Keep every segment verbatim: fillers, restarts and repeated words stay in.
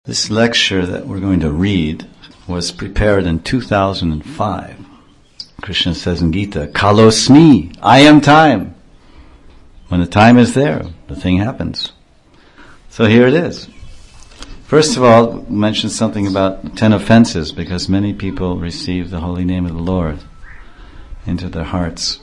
This lecture that we're going to read was prepared in two thousand five. Krishna says in Gita, Kalosmi, I am time. When the time is there, the thing happens. So here it is. First of all, we'll mention something about ten offenses, because many people receive the holy name of the Lord into their hearts.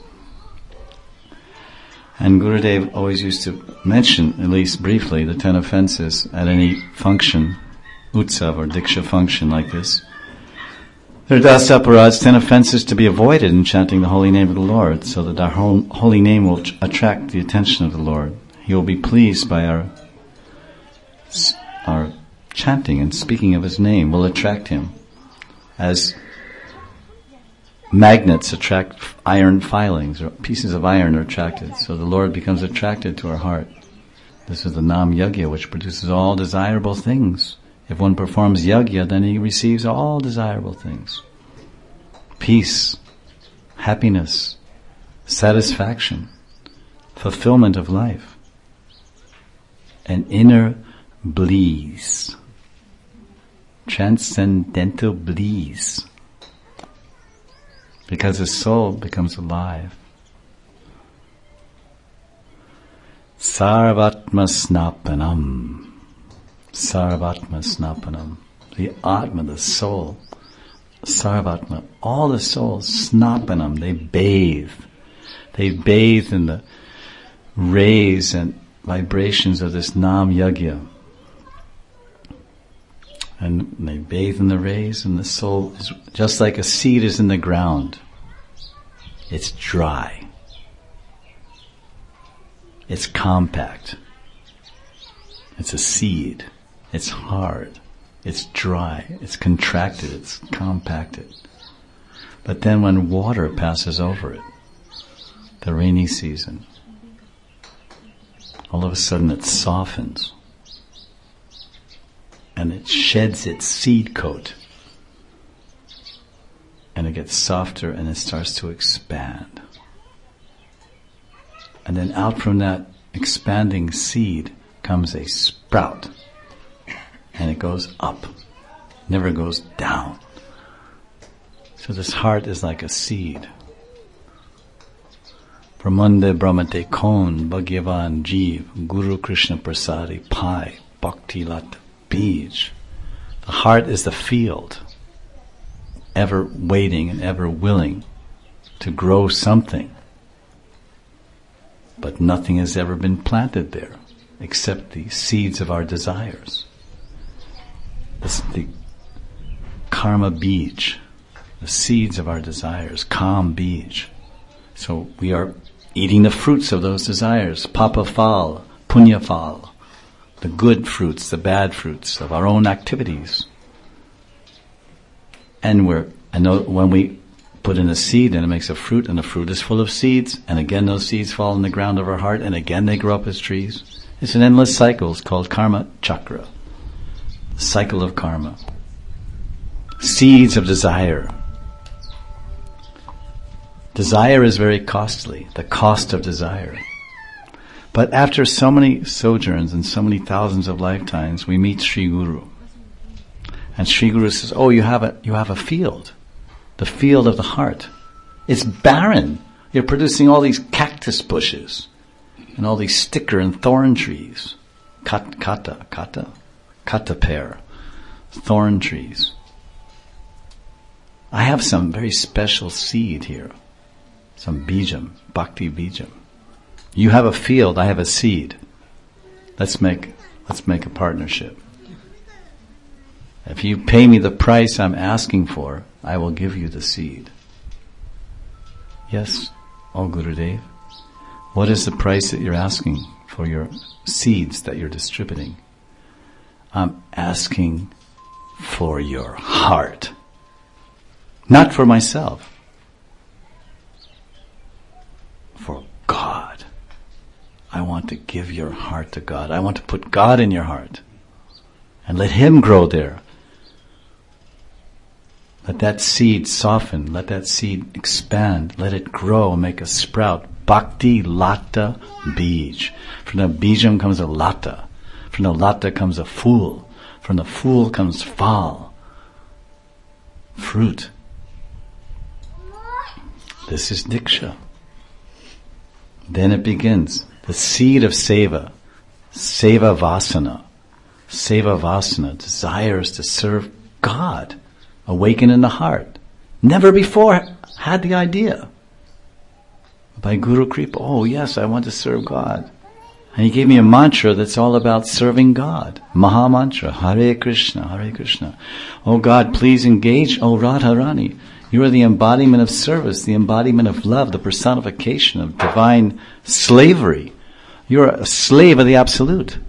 And Gurudev always used to mention, at least briefly, the ten offenses at any function, utsav or diksha function like this. There are dasaparats, ten offenses to be avoided in chanting the holy name of the Lord, so that our holy name will attract the attention of the Lord. He will be pleased by our our chanting and speaking of His name will attract Him, as magnets attract iron filings, or pieces of iron are attracted. So the Lord becomes attracted to our heart. This is the Nam Yagya, which produces all desirable things. If one performs yagya, then he receives all desirable things. Peace, happiness, satisfaction, fulfillment of life, and inner bliss, transcendental bliss, because the soul becomes alive. Sarvatma snapanam. Sarvatma snapanam. The Atma, the soul. Sarvatma. All the souls, snapanam, they bathe. They bathe in the rays and vibrations of this Nam Yagya. And they bathe in the rays, and the soul is just like a seed is in the ground. It's dry. It's compact. It's a seed. It's hard. It's dry. It's contracted. It's compacted. But then when water passes over it, the rainy season, all of a sudden it softens. And it sheds its seed coat. And it gets softer and it starts to expand. And then out from that expanding seed comes a sprout. And it goes up. Never goes down. So this heart is like a seed. Brahmande Brahmate Kon Bhagyavan Jeev Guru Krishna Prasadi Pai Bhakti Lat Bij. The heart is the field, ever waiting and ever willing to grow something. But nothing has ever been planted there except the seeds of our desires. This, the karma bij, the seeds of our desires, kam bij. So we are eating the fruits of those desires, papa phal, punya phal. The good fruits, the bad fruits of our own activities. And we're, I know when we put in a seed and it makes a fruit, and the fruit is full of seeds, and again those seeds fall in the ground of our heart, and again they grow up as trees. It's an endless cycle. It's called karma chakra. The cycle of karma. Seeds of desire. Desire is very costly. The cost of desire. But after so many sojourns and so many thousands of lifetimes, we meet Sri Guru. And Sri Guru says, oh, you have a, you have a field. The field of the heart. It's barren. You're producing all these cactus bushes. And all these sticker and thorn trees. Kat, kata, kata, kata pear. Thorn trees. I have some very special seed here. Some bijam, bhakti bijam. You have a field, I have a seed. Let's make, let's make a partnership. If you pay me the price I'm asking for, I will give you the seed. Yes, O Gurudev. What is the price that you're asking for your seeds that you're distributing? I'm asking for your heart. Not for myself. For God. I want to give your heart to God. I want to put God in your heart. And let Him grow there. Let that seed soften. Let that seed expand. Let it grow and make a sprout. Bhakti Lata Bij. From the bijam comes a lata. From the lata comes a fool. From the fool comes phal, fruit. This is diksha. Then it begins. The seed of seva, seva vasana. Seva vasana, desires to serve God, awaken in the heart. Never before had the idea. By Guru Kripa, oh yes, I want to serve God. And he gave me a mantra that's all about serving God. Maha mantra, Hare Krishna, Hare Krishna. Oh God, please engage, oh Radharani. You are the embodiment of service, the embodiment of love, the personification of divine slavery. You are a slave of the Absolute.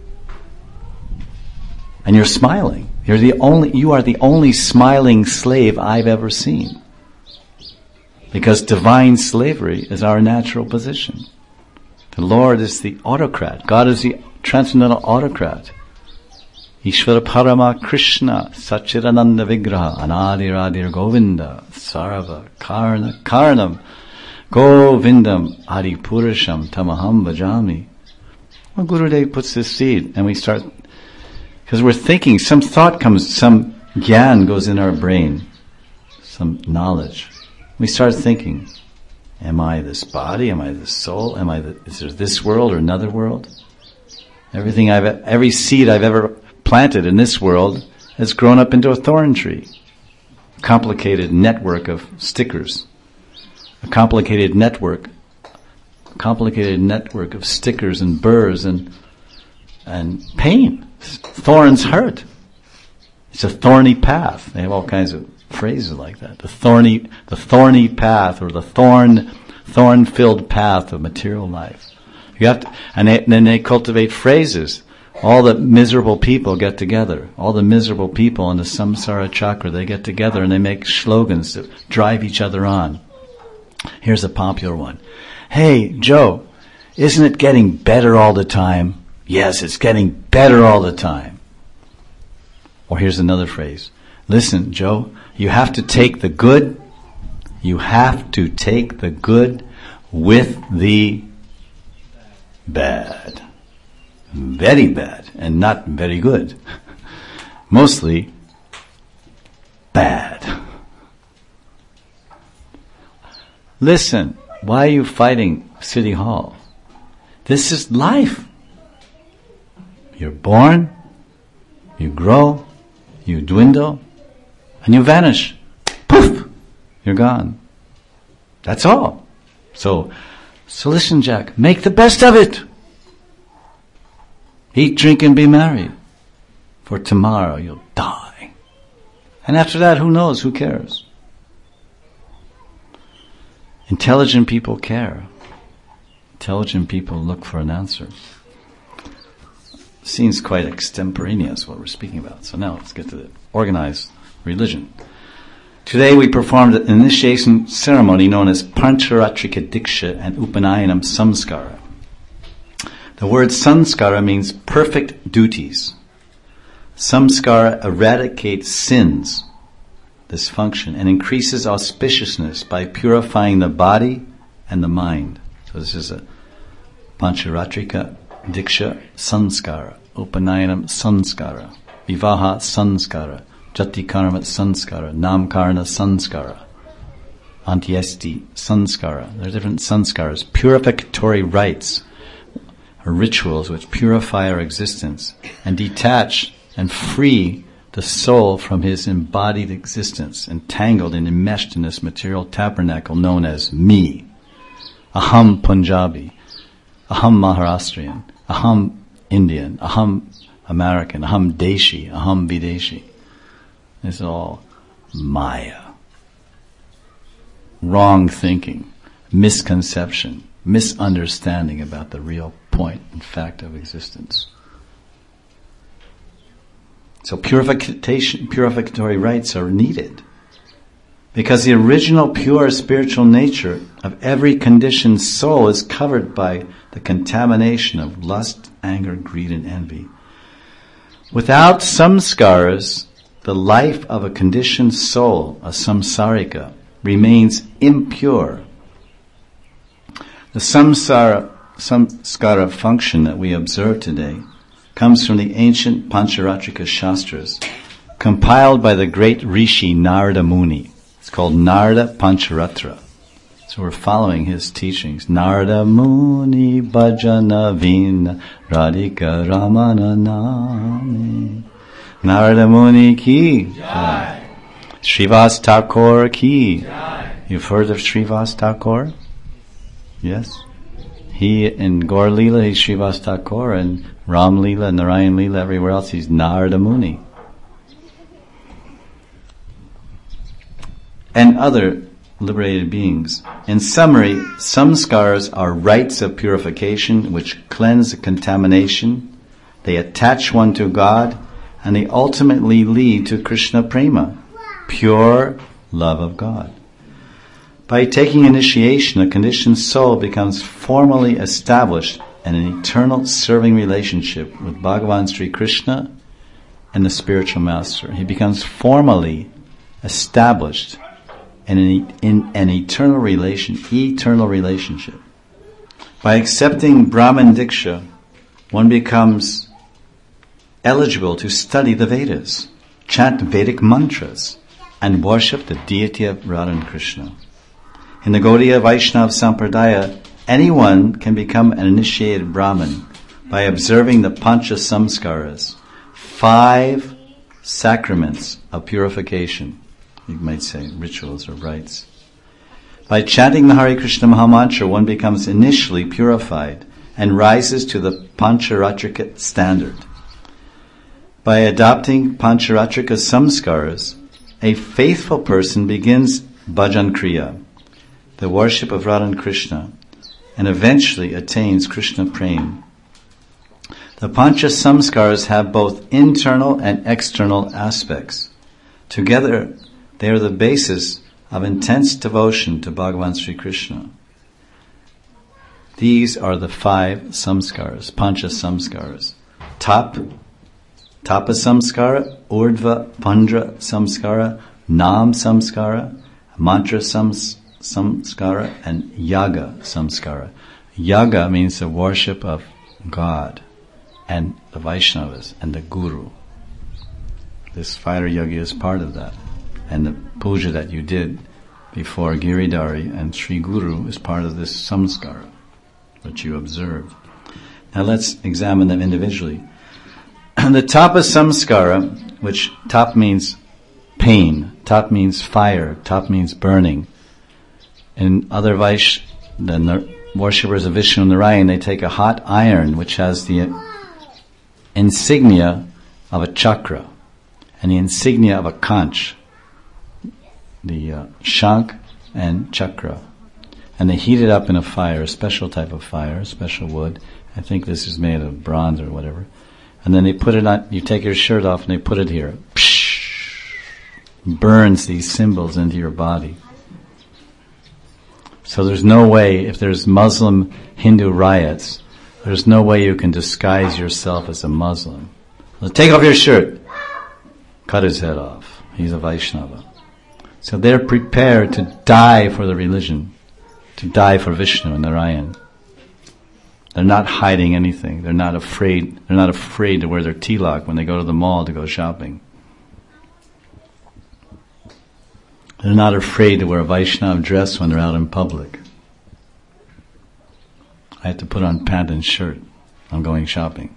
And you're smiling. You're the only, you are the only smiling slave I've ever seen. Because divine slavery is our natural position. The Lord is the autocrat. God is the transcendental autocrat. Ishvara Parama Krishna Satchidananda Vigraha Anadi Radir Govinda Sarva Karna Karnam Govindam Adi Purasham Tamaham Bhajami. Well, Gurudev puts this seed and we start, because we're thinking, some thought comes, some gyan goes in our brain, some knowledge. We start thinking, am I this body? Am I this soul? Am I the, is there this world or another world? Everything I've, every seed I've ever planted in this world has grown up into a thorn tree. A complicated network of stickers. A complicated network, a complicated network of stickers and burrs and, and pain. Thorns hurt. It's a thorny path. They have all kinds of phrases like that. The thorny, the thorny path, or the thorn, thorn-filled path of material life. You have to, and, they, and then they cultivate phrases. All the miserable people get together. All the miserable people in the samsara chakra, they get together and they make slogans to drive each other on. Here's a popular one. Hey, Joe, isn't it getting better all the time? Yes, it's getting better all the time. Or here's another phrase. Listen, Joe, you have to take the good, you have to take the good with the bad. Very bad and not very good. Mostly bad. Listen, why are you fighting City Hall? This is life. You're born, you grow, you dwindle, and you vanish. Poof! You're gone. That's all. So, so listen, Jack, make the best of it. Eat, drink, and be merry. For tomorrow you'll die. And after that, who knows? Who cares? Intelligent people care. Intelligent people look for an answer. Seems quite extemporaneous what we're speaking about. So now let's get to the organized religion. Today we performed an initiation ceremony known as Pancharatrika Diksha and Upanayanam Samskara. The word samskara means perfect duties. Samskara eradicates sins, dysfunction, and increases auspiciousness by purifying the body and the mind. So this is a Pancharatrika Diksha Sanskara, Upanayanam Sanskara, Vivaha Sanskara, Jati Karma Sanskara, Namkarna Sanskara, Antyesti Sanskara. There are different sanskaras, purificatory rites, or rituals which purify our existence and detach and free the soul from his embodied existence, entangled and enmeshed in this material tabernacle known as me. Aham Punjabi, Aham Maharashtrian, Aham Indian, Aham American, Aham Deshi, Aham Videshi. It's all Maya. Wrong thinking, misconception, misunderstanding about the real point and fact of existence. So purification, purificatory rites are needed because the original pure spiritual nature of every conditioned soul is covered by the contamination of lust, anger, greed, and envy. Without samskaras, the life of a conditioned soul, a samsarika, remains impure. The samsara, samskara function that we observe today comes from the ancient Pancharatrika Shastras, compiled by the great Rishi Narada Muni. It's called Narada Pancharatra. So we're following his teachings. Narada Muni Bhajana Vina Radhika Ramana Nami. Narada Muni ki Jai. Srivas Thakur ki Jai. You've heard of Srivas Thakur? Yes? He, in Gaur Leela, he's Srivas Thakur, and Ram Leela, Narayan Leela, everywhere else, he's Narada Muni. And other liberated beings. In summary, samskaras are rites of purification which cleanse contamination, they attach one to God, and they ultimately lead to Krishna Prema, pure love of God. By taking initiation, a conditioned soul becomes formally established in an eternal serving relationship with Bhagavan Sri Krishna and the spiritual master. He becomes formally established in an, in an eternal relation, eternal relationship. By accepting Brahman Diksha, one becomes eligible to study the Vedas, chant Vedic mantras, and worship the deity of Radha and Krishna. In the Gaudiya Vaishnava Sampradaya, anyone can become an initiated Brahmin by observing the Pancha Samskaras, five sacraments of purification. You might say rituals or rites. By chanting the Hare Krishna Mahamantra, one becomes initially purified and rises to the Pancharatrika standard. By adopting Pancharatrika Samskaras, a faithful person begins Bhajan Kriya, the worship of Radha and Krishna, and eventually attains Krishna Prem. The Pancha Samskaras have both internal and external aspects. Together, they are the basis of intense devotion to Bhagavan Sri Krishna. These are the five samskaras, Pancha Samskaras. Tap, Tapa Samskara, Urdhva Pandra Samskara, Nam Samskara, Mantra Samskara, Samskara, and Yaga Samskara. Yaga means the worship of God and the Vaishnavas and the Guru. This fire yoga is part of that. And the puja that you did before Giridhari and Sri Guru is part of this samskara, which you observed. Now let's examine them individually. The Tapa Samskara, which tap means pain, tap means fire, tap means burning. In other Vaish, the worshippers of Vishnu and Narayan, they take a hot iron which has the insignia of a chakra and the insignia of a conch, the uh, shank and chakra, and they heat it up in a fire, a special type of fire, a special wood. I think this is made of bronze or whatever. And then they put it on, you take your shirt off and they put it here. Psh, burns these symbols into your body. So there's no way, if there's Muslim Hindu riots, there's no way you can disguise yourself as a Muslim. Well, take off your shirt. Cut his head off. He's a Vaishnava. So they're prepared to die for the religion, to die for Vishnu and Narayan. They're not hiding anything. They're not afraid. They're not afraid to wear their tilak when they go to the mall to go shopping. They're not afraid to wear a Vaishnava dress when they're out in public. I have to put on pant and shirt. I'm going shopping.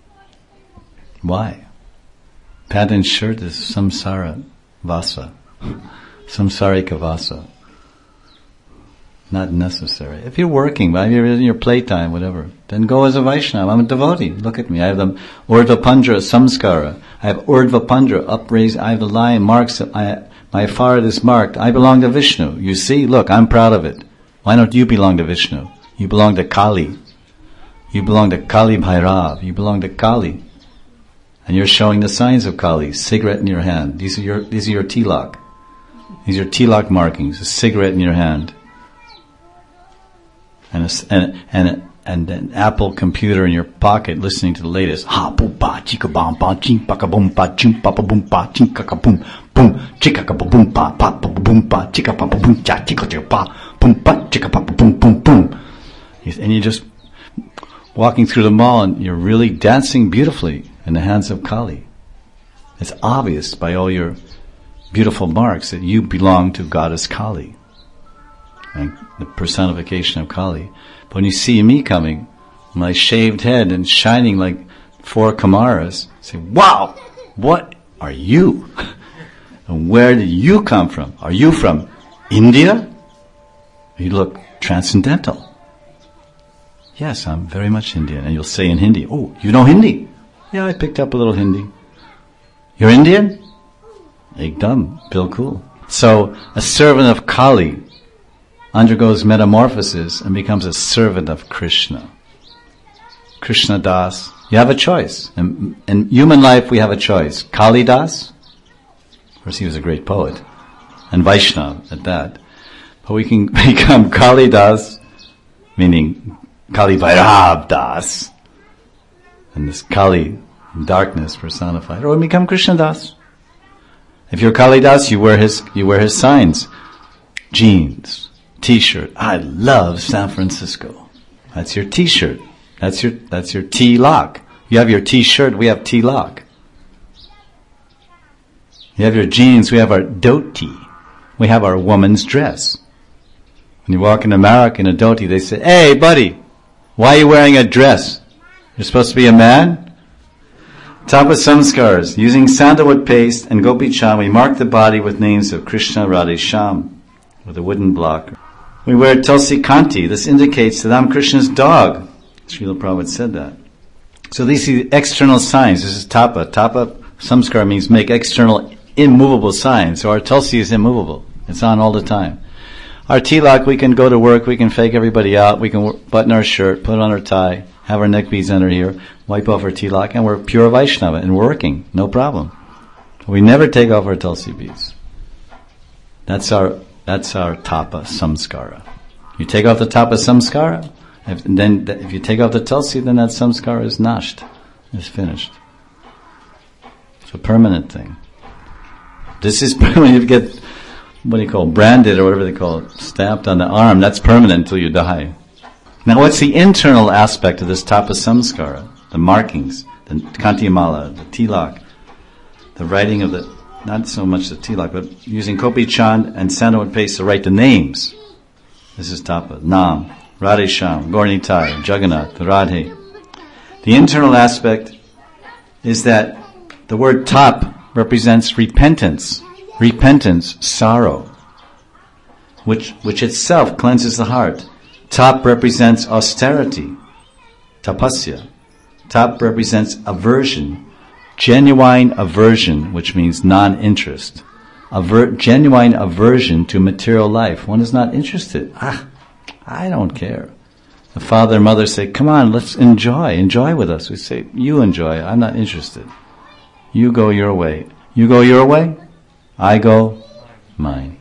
Why? Pant and shirt is samsara vasa. Samsarika vasa. Not necessary. If you're working, if you're in your playtime, whatever, then go as a Vaishnava. I'm a devotee. Look at me. I have the Urdhva Pandra Samskara. I have Urdhva Pandra upraised. I have the line marks. I, my forehead is marked. I belong to Vishnu. You see? Look, I'm proud of it. Why don't you belong to Vishnu? You belong to Kali. You belong to Kali Bhairav. You belong to Kali. And you're showing the signs of Kali. Cigarette in your hand. These are your, these are your tilak. These are tilak markings. A cigarette in your hand. And, a, and, and, and an Apple computer in your pocket listening to the latest. Ha boom pa chika bam pa ching pa ka boom pa ching pa pa boom pa ching ka ka boom boom chika ka boom pa pa pa boom pa chika pa pa boom cha chika chika pa boom pa chika pa boom boom boom. And you just walking through the mall and you're really dancing beautifully in the hands of Kali. It's obvious by all your beautiful marks that you belong to Goddess Kali, and the personification of Kali. But when you see me coming, my shaved head and shining like four Kamaras, say, wow, what are you? And where did you come from? Are you from India? You look transcendental. Yes, I'm very much Indian. And you'll say in Hindi, oh, you know Hindi? Yeah, I picked up a little Hindi. You're Indian? Ekdam, bilkul. So, a servant of Kali undergoes metamorphosis and becomes a servant of Krishna. Krishna Das. You have a choice. In, in human life, we have a choice. Kali Das, of course, he was a great poet, and Vaishnav at that. But we can become Kali Das, meaning Kali Bhairab Das, and this Kali, darkness personified, or we become Krishna Das. If you're Kali Das, you wear his, you wear his signs. Jeans, t-shirt. I love San Francisco. That's your t-shirt. That's your, that's your T-lock. You have your t-shirt, we have T-lock. You have your jeans, we have our dhoti. We have our woman's dress. When you walk in America in a dhoti, they say, hey buddy, why are you wearing a dress? You're supposed to be a man? Tapa samskars. Using sandalwood paste and gopi chan, we mark the body with names of Krishna, Radhe, Shyam, with a wooden block. We wear tulsi kanti. This indicates that I'm Krishna's dog. Srila Prabhupada said that. So these are the external signs. This is tapa. Tapa samskar means make external immovable signs. So our tulsi is immovable. It's on all the time. Our tilak, we can go to work, we can fake everybody out, we can button our shirt, put on our tie, have our neck beads under here, wipe off our tilak, and we're pure Vaishnava and working, no problem. We never take off our tulsi beads. That's our that's our tapa samskara. You take off the tapa samskara, if, then if you take off the tulsi, then that samskara is nasht, is finished. It's a permanent thing. This is when you get, what do you call it, branded or whatever they call it, stamped on the arm, that's permanent until you die. Now what's the internal aspect of this tapa samskara? The markings, the kantimala, the tilak, the writing of the, not so much the tilak, but using kopi chand and sandalwood paste to write the names. This is tapa. Nam, Radhe Shyam, Gaurnitai, Jagannath, Radhe. The internal aspect is that the word tap represents repentance. Repentance, sorrow, which which itself cleanses the heart. Tap represents austerity, tapasya. Tap represents aversion, genuine aversion, which means non-interest. Aver- genuine aversion to material life. One is not interested. Ah, I don't care. The father and mother say, come on, let's enjoy, enjoy with us. We say, you enjoy, I'm not interested. You go your way. You go your way, I go mine.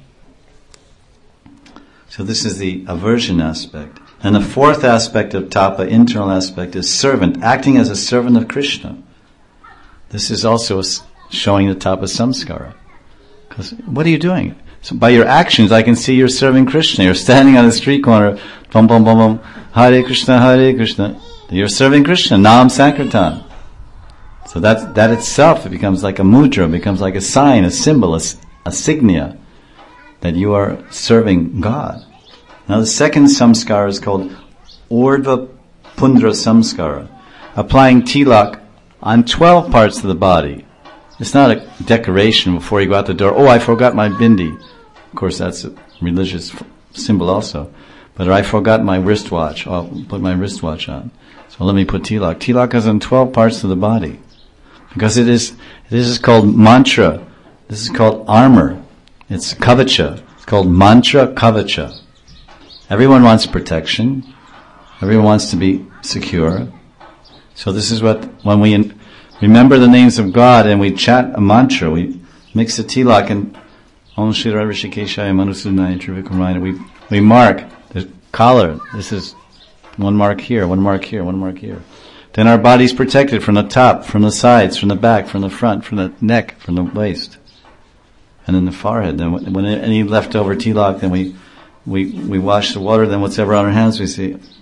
So this is the aversion aspect. And the fourth aspect of tapa, internal aspect, is servant, acting as a servant of Krishna. This is also showing the tapa samskara. Because what are you doing? So by your actions, I can see you're serving Krishna. You're standing on the street corner, bum bum bum bum, Hare Krishna, Hare Krishna. You're serving Krishna, Nam Sankirtan. So that that itself, it becomes like a mudra, becomes like a sign, a symbol, a, a signia that you are serving God. Now the second samskara is called Urdhva Pundra Samskara, applying tilak on twelve parts of the body. It's not a decoration before you go out the door. Oh, I forgot my bindi. Of course, that's a religious f- symbol also. But I forgot my wristwatch. I'll put my wristwatch on. So let me put tilak. Tilak is on twelve parts of the body. Because it is, this is called mantra. This is called armor. It's kavacha. It's called mantra kavacha. Everyone wants protection. Everyone wants to be secure. So this is what, when we in, remember the names of God and we chant a mantra, we mix the tilak and Om Shri Radha Rishikeshaya Manusudnaya Trivikramayana. We we mark the collar. This is one mark here, one mark here, one mark here. Then our body's protected from the top, from the sides, from the back, from the front, from the neck, from the waist, and then the forehead. Then when any leftover tilak, then we we we wash the water. Then whatever on our hands, we say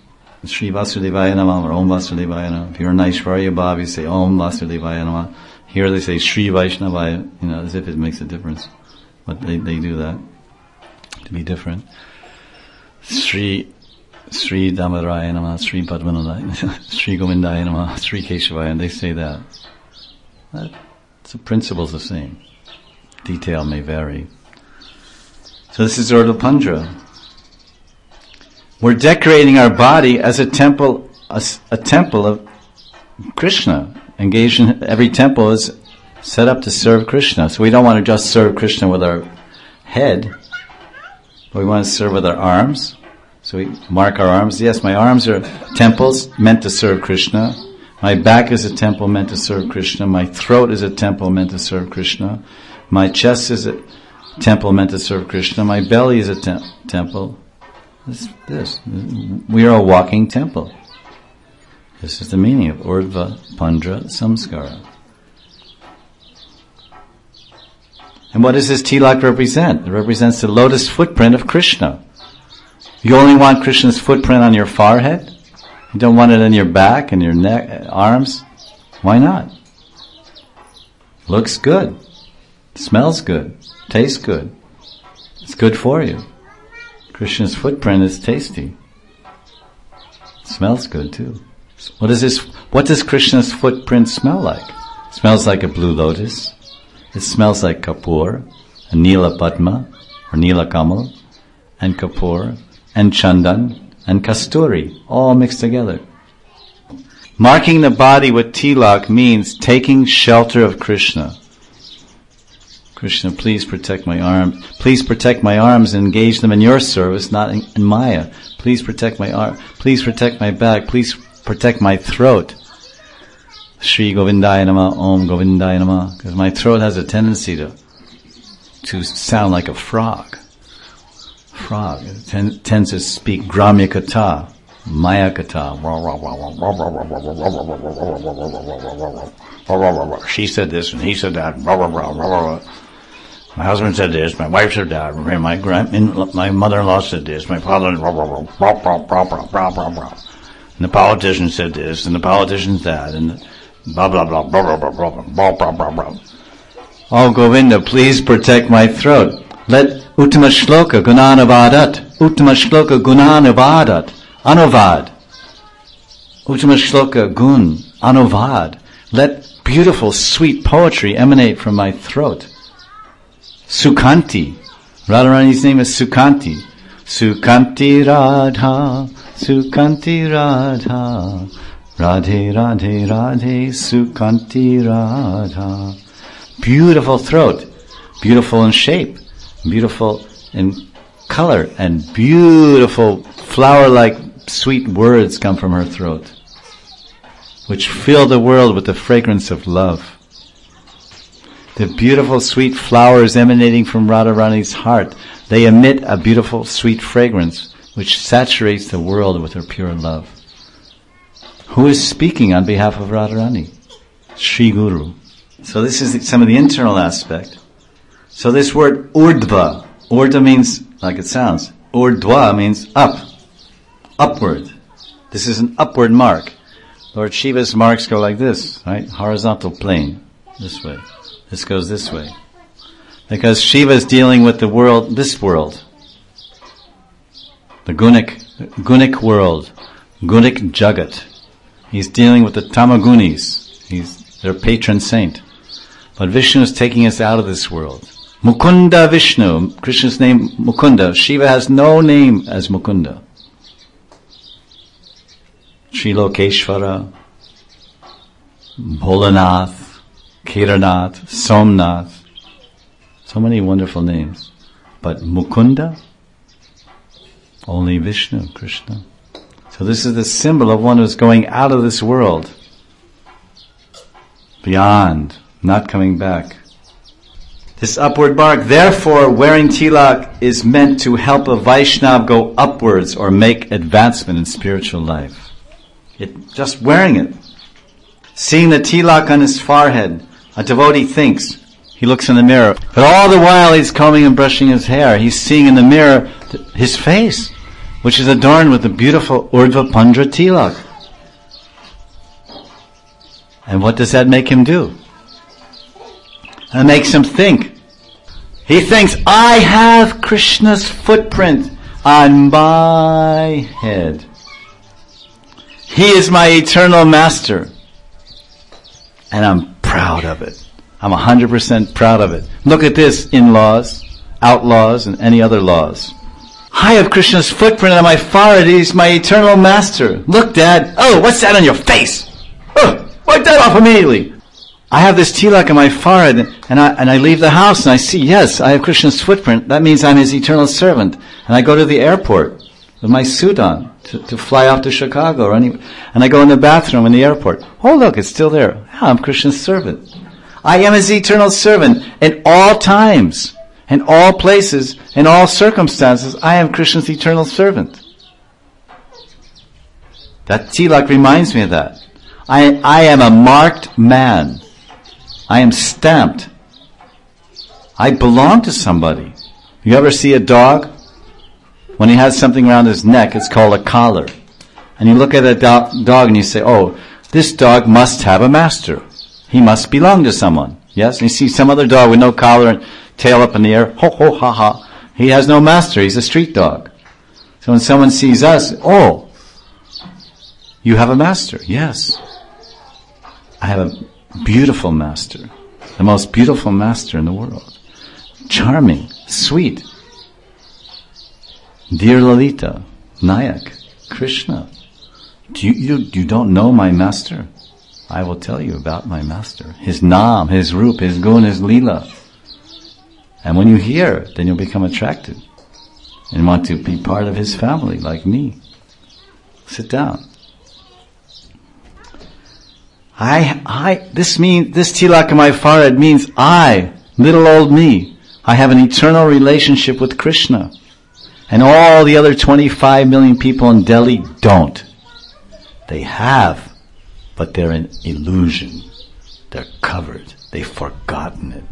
Shri Vasudevaya Namah or Om Vasudevaya Namah. If you're in Aishwarya Bhav, you say Om Vasudevaya Namah. Here they say Shri Vaishnavaya, you know, as if it makes a difference. But they, they do that to be different. Sri Sri Damodaraya Namah, Sri Padmanabhaya, Sri Govindaya Namah, Sri Keshavaya, and they say that. that. The principle's the same. Detail may vary. So this is Urdhva Pundra. We're decorating our body as a temple, a, a temple of Krishna. Engaged in every temple is set up to serve Krishna. So we don't want to just serve Krishna with our head, but we want to serve with our arms. So we mark our arms. Yes, my arms are temples meant to serve Krishna. My back is a temple meant to serve Krishna. My throat is a temple meant to serve Krishna. My chest is a temple meant to serve Krishna. My belly is a te- temple. This, this. We are a walking temple. This is the meaning of Urdhva Pundra Samskara. And what does this tilak represent? It represents the lotus footprint of Krishna. You only want Krishna's footprint on your forehead? You don't want it on your back and your neck, arms? Why not? Looks good. Smells good. Tastes good. It's good for you. Krishna's footprint is tasty. Smells good too. What is this? What does Krishna's footprint smell like? It smells like a blue lotus. It smells like Kapoor, a Nila Padma, or Nila Kamal, and Kapoor, and Chandan, and Kasturi, all mixed together. Marking the body with tilak means taking shelter of Krishna. Krishna, please protect my arms. Please protect my arms and engage them in your service, not in, in Maya. Please protect my arm. Please protect my back. Please protect my throat. Shri Govindaya Namah, Om Govindaya Namah. Because my throat has a tendency to to sound like a frog. Frog. It ten, tends to speak Gramya Kata, Maya Kata. She said this and he said that. My husband said this, my wife said that, my grand, my mother-in-law said this, my father-in-law, and the politician said this, and the politician that, and blah, blah, blah, blah, blah, blah, blah, blah, blah, blah. Oh, Govinda, please protect my throat. Let Uttama Shloka Gunanavadat, Uttama Shloka Gunanavadat, Anuvad. Uttama Shloka Gun, Anuvad. Let beautiful, sweet poetry emanate from my throat. Sukhanti. Radharani's name is Sukhanti. Sukhanti Radha, Sukhanti Radha, Radhe Radhe Radhe, Sukhanti Radha. Beautiful throat, beautiful in shape, beautiful in color, and beautiful flower-like sweet words come from her throat, which fill the world with the fragrance of love. The beautiful sweet flowers emanating from Radharani's heart, they emit a beautiful sweet fragrance which saturates the world with her pure love. Who is speaking on behalf of Radharani? Sri Guru. So this is the, some of the internal aspect. So this word urdhva, urdhva means, like it sounds, urdhva means up, upward. This is an upward mark. Lord Shiva's marks go like this, right? Horizontal plane, this way. This goes this way. Because Shiva is dealing with the world, this world. The gunic, gunic world, gunic jagat. He's dealing with the tamagunis. He's their patron saint. But Vishnu is taking us out of this world. Mukunda Vishnu, Krishna's name Mukunda. Shiva has no name as Mukunda. Sri Lokeshvara, Bholanath, Kiranath, Somnath. So many wonderful names. But Mukunda, only Vishnu, Krishna. So this is the symbol of one who's going out of this world. Beyond, not coming back. This upward mark, therefore, wearing tilak is meant to help a Vaishnav go upwards or make advancement in spiritual life. It, just wearing it. Seeing the tilak on his forehead, a devotee thinks, he looks in the mirror, but all the while he's combing and brushing his hair, he's seeing in the mirror th- his face. which is adorned with the beautiful Urdhva Pandra tilak. And what does that make him do? It makes him think. He thinks, I have Krishna's footprint on my head. He is my eternal master. And I'm proud of it. I'm one hundred percent proud of it. Look at this, in-laws, outlaws, and any other laws. I have Krishna's footprint on my forehead. He's my eternal master. Look, Dad. Oh, what's that on your face? Oh, wipe that off immediately. I have this tilak on my forehead, and I and I leave the house, and I see, yes, I have Krishna's footprint. That means I'm his eternal servant. And I go to the airport with my suit on to, to fly off to Chicago, or any, and I go in the bathroom in the airport. Oh, look, it's still there. Yeah, I'm Krishna's servant. I am his eternal servant in all times, in all places, in all circumstances. I am Krishna's eternal servant. That tilak reminds me of that. I, I am a marked man. I am stamped. I belong to somebody. You ever see a dog? When he has something around his neck, it's called a collar. And you look at a do- dog and you say, oh, this dog must have a master. He must belong to someone. Yes? And you see some other dog with no collar and tail up in the air. Ho, ho, ha, ha. He has no master. He's a street dog. So when someone sees us, oh, you have a master. Yes. I have a beautiful master. The most beautiful master in the world. Charming. Sweet. Dear Lalita, Nayak, Krishna, do you, you, you don't know my master? I will tell you about my master. His naam, his roop, his gun, his leela. And when you hear, then you'll become attracted and want to be part of his family, like me. Sit down. I, I, this means, this tilak in my forehead means I, little old me, I have an eternal relationship with Krishna. And all the other twenty-five million people in Delhi don't. They have, but they're an illusion. They're covered. They've forgotten it.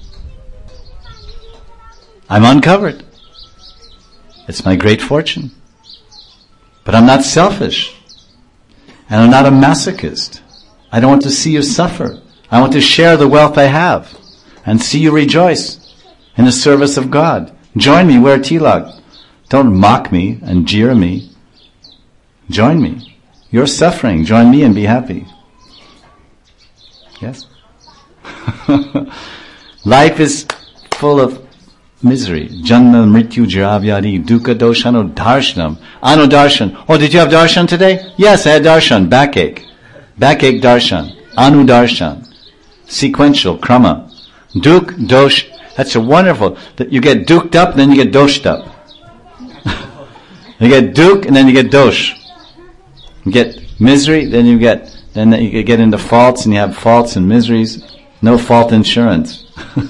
I'm uncovered. It's my great fortune. But I'm not selfish. And I'm not a masochist. I don't want to see you suffer. I want to share the wealth I have and see you rejoice in the service of God. Join me, wear tilak. Don't mock me and jeer me. Join me. You're suffering. Join me and be happy. Yes? Life is full of misery. Janma mrityu jaravyadi dukkha doshano darshanam. Anu darshan. Oh, did you have darshan today? Yes, I had darshan. Backache. Backache darshan. Anu darshan. Sequential, krama. Duk, dosh. That's a wonderful. That you get duked up, then you get doshed up. You get duk, and then you get dosh. You get misery, then you get, then you get into faults, and you have faults and miseries. No fault insurance.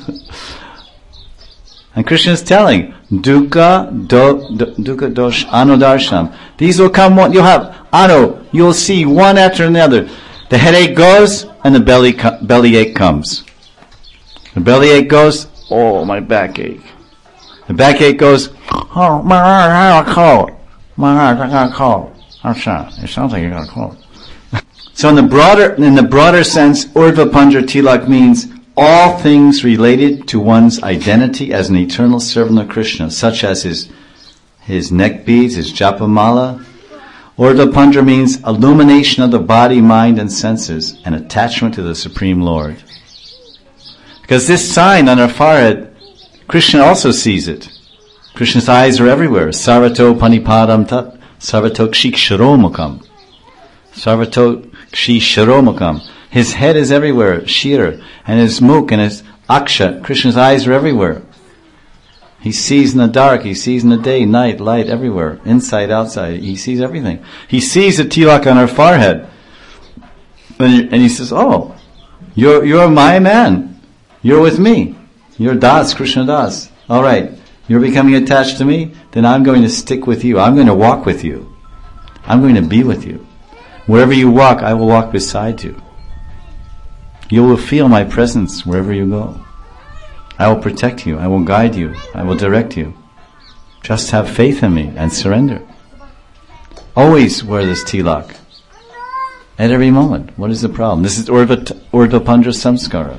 And Krishna is telling, dukkha, do, do, dukkha, dosh, anu darsham. These will come, one, you'll have, anu, you'll see one after another. The headache goes, and the belly, belly ache comes. The belly ache goes, oh, my backache. The backache goes, oh, my heart, I got a cold. My heart, I got a cold. I'm sorry. It sounds like you got a cold. So in the broader, in the broader sense, Urdhva Pandra tilak means all things related to one's identity as an eternal servant of Krishna, such as his, his neck beads, his japamala. Urdhva Pandra means illumination of the body, mind, and senses, and attachment to the Supreme Lord. Because this sign on our forehead, Krishna also sees it. Krishna's eyes are everywhere. Sarvato panipadam tat, sarvato kshiksharomukam. Sarvato kshisharomukam. His head is everywhere, shir, and his mukh and his aksha. Krishna's eyes are everywhere. He sees in the dark, he sees in the day, night, light, everywhere. Inside, outside, he sees everything. He sees the tilak on our forehead. And he says, oh, you're, you're my man. You're with me. You're Das, Krishna Das. All right. You're becoming attached to me, then I'm going to stick with you. I'm going to walk with you. I'm going to be with you. Wherever you walk, I will walk beside you. You will feel my presence wherever you go. I will protect you. I will guide you. I will direct you. Just have faith in me and surrender. always wear this tilak. At every moment. What is the problem? This is Urdhva Urdhvapandra Samskara.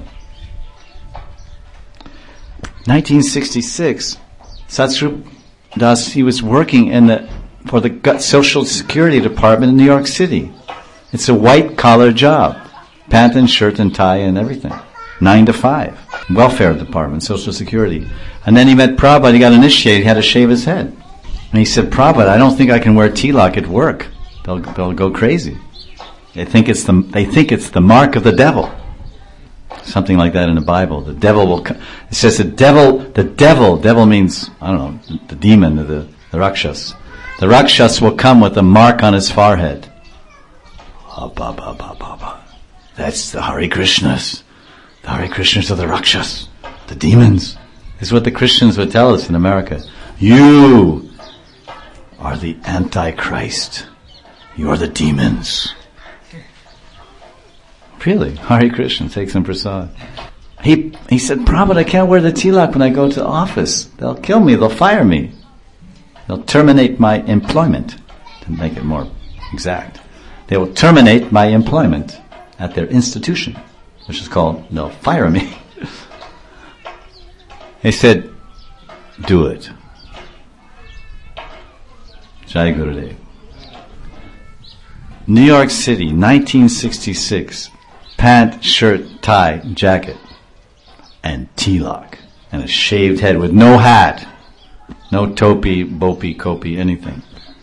nineteen sixty-six, Satsrup Das, he was working in the, for the Social Security Department in New York City. It's a white collar job. Pant and shirt and tie and everything. Nine to five. Welfare Department, Social Security. And then he met Prabhupada, he got initiated, he had to shave his head. And he said, Prabhupada, I don't think I can wear tilak at work. They'll, they'll go crazy. They think it's the, they think it's the mark of the devil. Something like that in the Bible. The devil will come. It says the devil, the devil, devil means, I don't know, the demon, the, the Rakshas. The Rakshas will come with a mark on his forehead. Abba, ba, ba, ba, ba. That's the Hare Krishnas. The Hare Krishnas are the Rakshas. The demons. This is what the Christians would tell us in America. You are the Antichrist. You are the demons. Really, Hare Krishna, take some prasad. He he said, Prabhupada, I can't wear the tilak when I go to the office. They'll kill me, they'll fire me. They'll terminate my employment, to make it more exact. They will terminate my employment at their institution, which is called, they'll fire me. He said, do it. Jai Gurudev. New York City, nineteen sixty-six. Pant, shirt, tie, jacket, and tilak, and a shaved head with no hat, no topi, bopi, kopi, anything.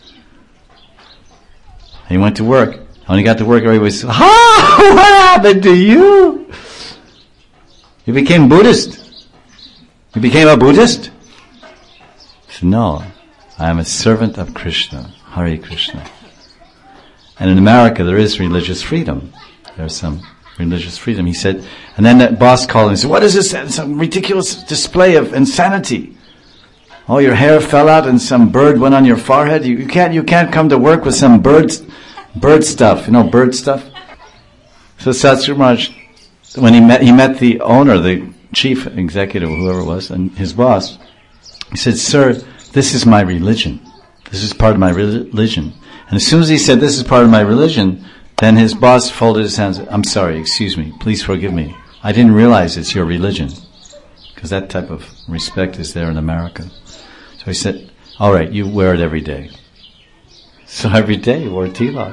He went to work. When he got to work, everybody said, "Ah, what happened to you? You became Buddhist. You became a Buddhist?" He said, "No, I am a servant of Krishna, Hare Krishna." And in America, there is religious freedom. There's some religious freedom. He said, and then that boss called him and said, "What is this? Some ridiculous display of insanity. Oh, your hair fell out and some bird went on your forehead. You, you can't, you can't come to work with some bird, bird stuff. You know, bird stuff." So Satsuru Maharaj, when he met, he met the owner, the chief executive, whoever it was, and his boss. He said, "Sir, this is my religion. This is part of my religion." And as soon as he said, "This is part of my religion," then his boss folded his hands. "I'm sorry, excuse me, please forgive me. I didn't realize it's your religion." Because that type of respect is there in America. So he said, "All right, you wear it every day." So every day he wore tilak.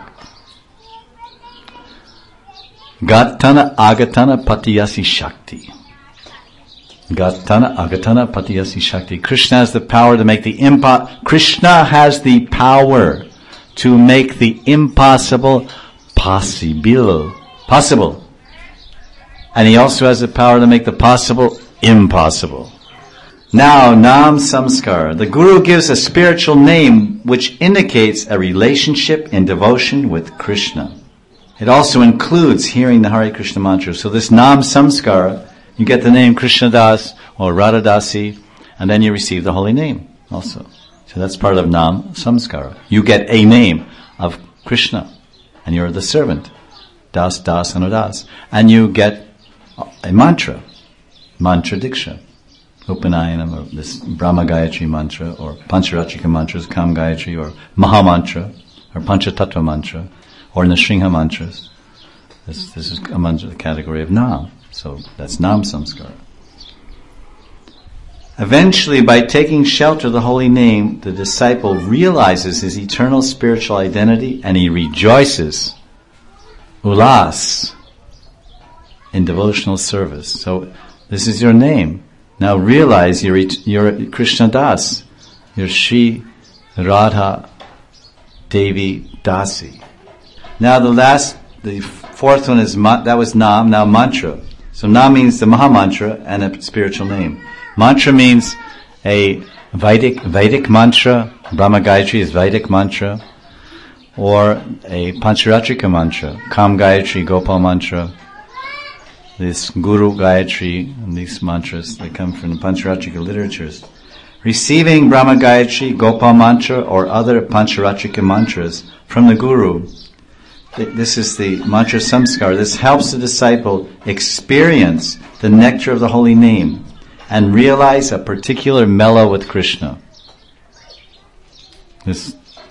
Gatana agatana patiyasi shakti. Gatana agatana patiyasi shakti. Krishna has the power to make the impo- Krishna has the power to make the impossible possible. Possible. And he also has the power to make the possible impossible. Now, Nam Samskar. The Guru gives a spiritual name which indicates a relationship in devotion with Krishna. It also includes hearing the Hare Krishna mantra. So this Nam Samskara, you get the name Krishna Das or Radhadasi, and then you receive the holy name also. So that's part of Nam Samskara. You get a name of Krishna, and you're the servant, Das, Das, and Das. And you get a mantra, mantra diksha, Upanayanam, or this Brahma Gayatri mantra, or Pancharachika mantras, Kam Gayatri, or Maha mantra, or Panchatattva mantra, or Nrsimha mantras. This, this is a mantra, the category of Nam. So that's Nam Samskara. Eventually, by taking shelter of the holy name, the disciple realizes his eternal spiritual identity and he rejoices, ulas, in devotional service. So, this is your name. Now realize you're, you're Krishna Das. You're Shri Radha Devi Dasi. Now the last, the fourth one is, that was Nam, now mantra. So Nam means the Maha Mantra and a spiritual name. Mantra means a Vedic, Vedic mantra. Brahma Gayatri is Vedic mantra. Or a Pancharatrika mantra. Kam Gayatri, Gopal mantra. This Guru Gayatri, and these mantras, they come from the Pancharatrika literatures. Receiving Brahma Gayatri, Gopal mantra, or other Pancharatrika mantras from the Guru. This is the mantra samskar. This helps the disciple experience the nectar of the holy name and realize a particular mellow with Krishna. This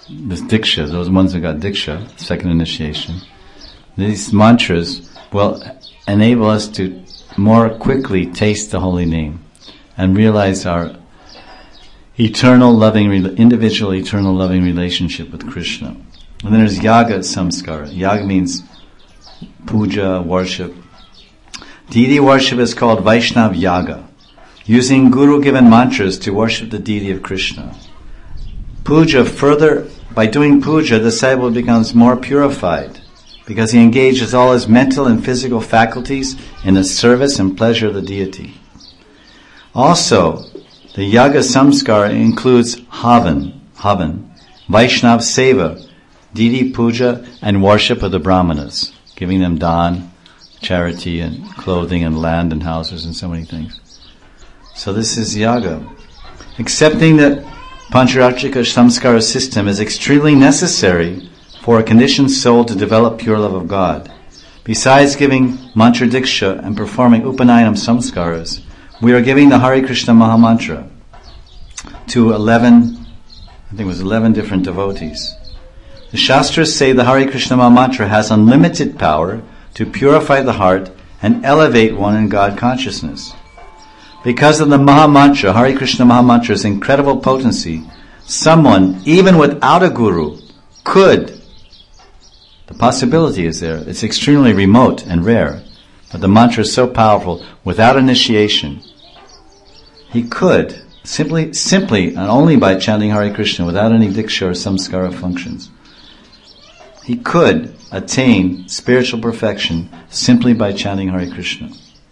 this Diksha, those ones who got Diksha, second initiation, these mantras will enable us to more quickly taste the holy name and realize our eternal loving, individual eternal loving relationship with Krishna. And then there's Yaga Samskara. Yaga means puja, worship. Deity worship is called Vaishnav Yaga, using guru-given mantras to worship the deity of Krishna. Puja further, by doing puja, the disciple becomes more purified because he engages all his mental and physical faculties in the service and pleasure of the deity. Also, the Yaga Samskara includes Havan, Havan, Vaishnav Seva, deity puja, and worship of the Brahmanas, giving them dan, charity and clothing and land and houses and so many things. So this is Yaga. Accepting that Pancharatrika Samskara system is extremely necessary for a conditioned soul to develop pure love of God. Besides giving mantra diksha and performing upanayam samskaras, we are giving the Hare Krishna Mahamantra to eleven, I think it was eleven different devotees. The Shastras say the Hare Krishna Mahamantra has unlimited power to purify the heart and elevate one in God consciousness. Because of the Mahamantra, Hare Krishna Mahamantra's incredible potency, someone, even without a guru, could, the possibility is there, it's extremely remote and rare, but the mantra is so powerful, without initiation, he could, simply, simply and only by chanting Hare Krishna, without any diksha or samskara functions, he could attain spiritual perfection simply by chanting Hare Krishna.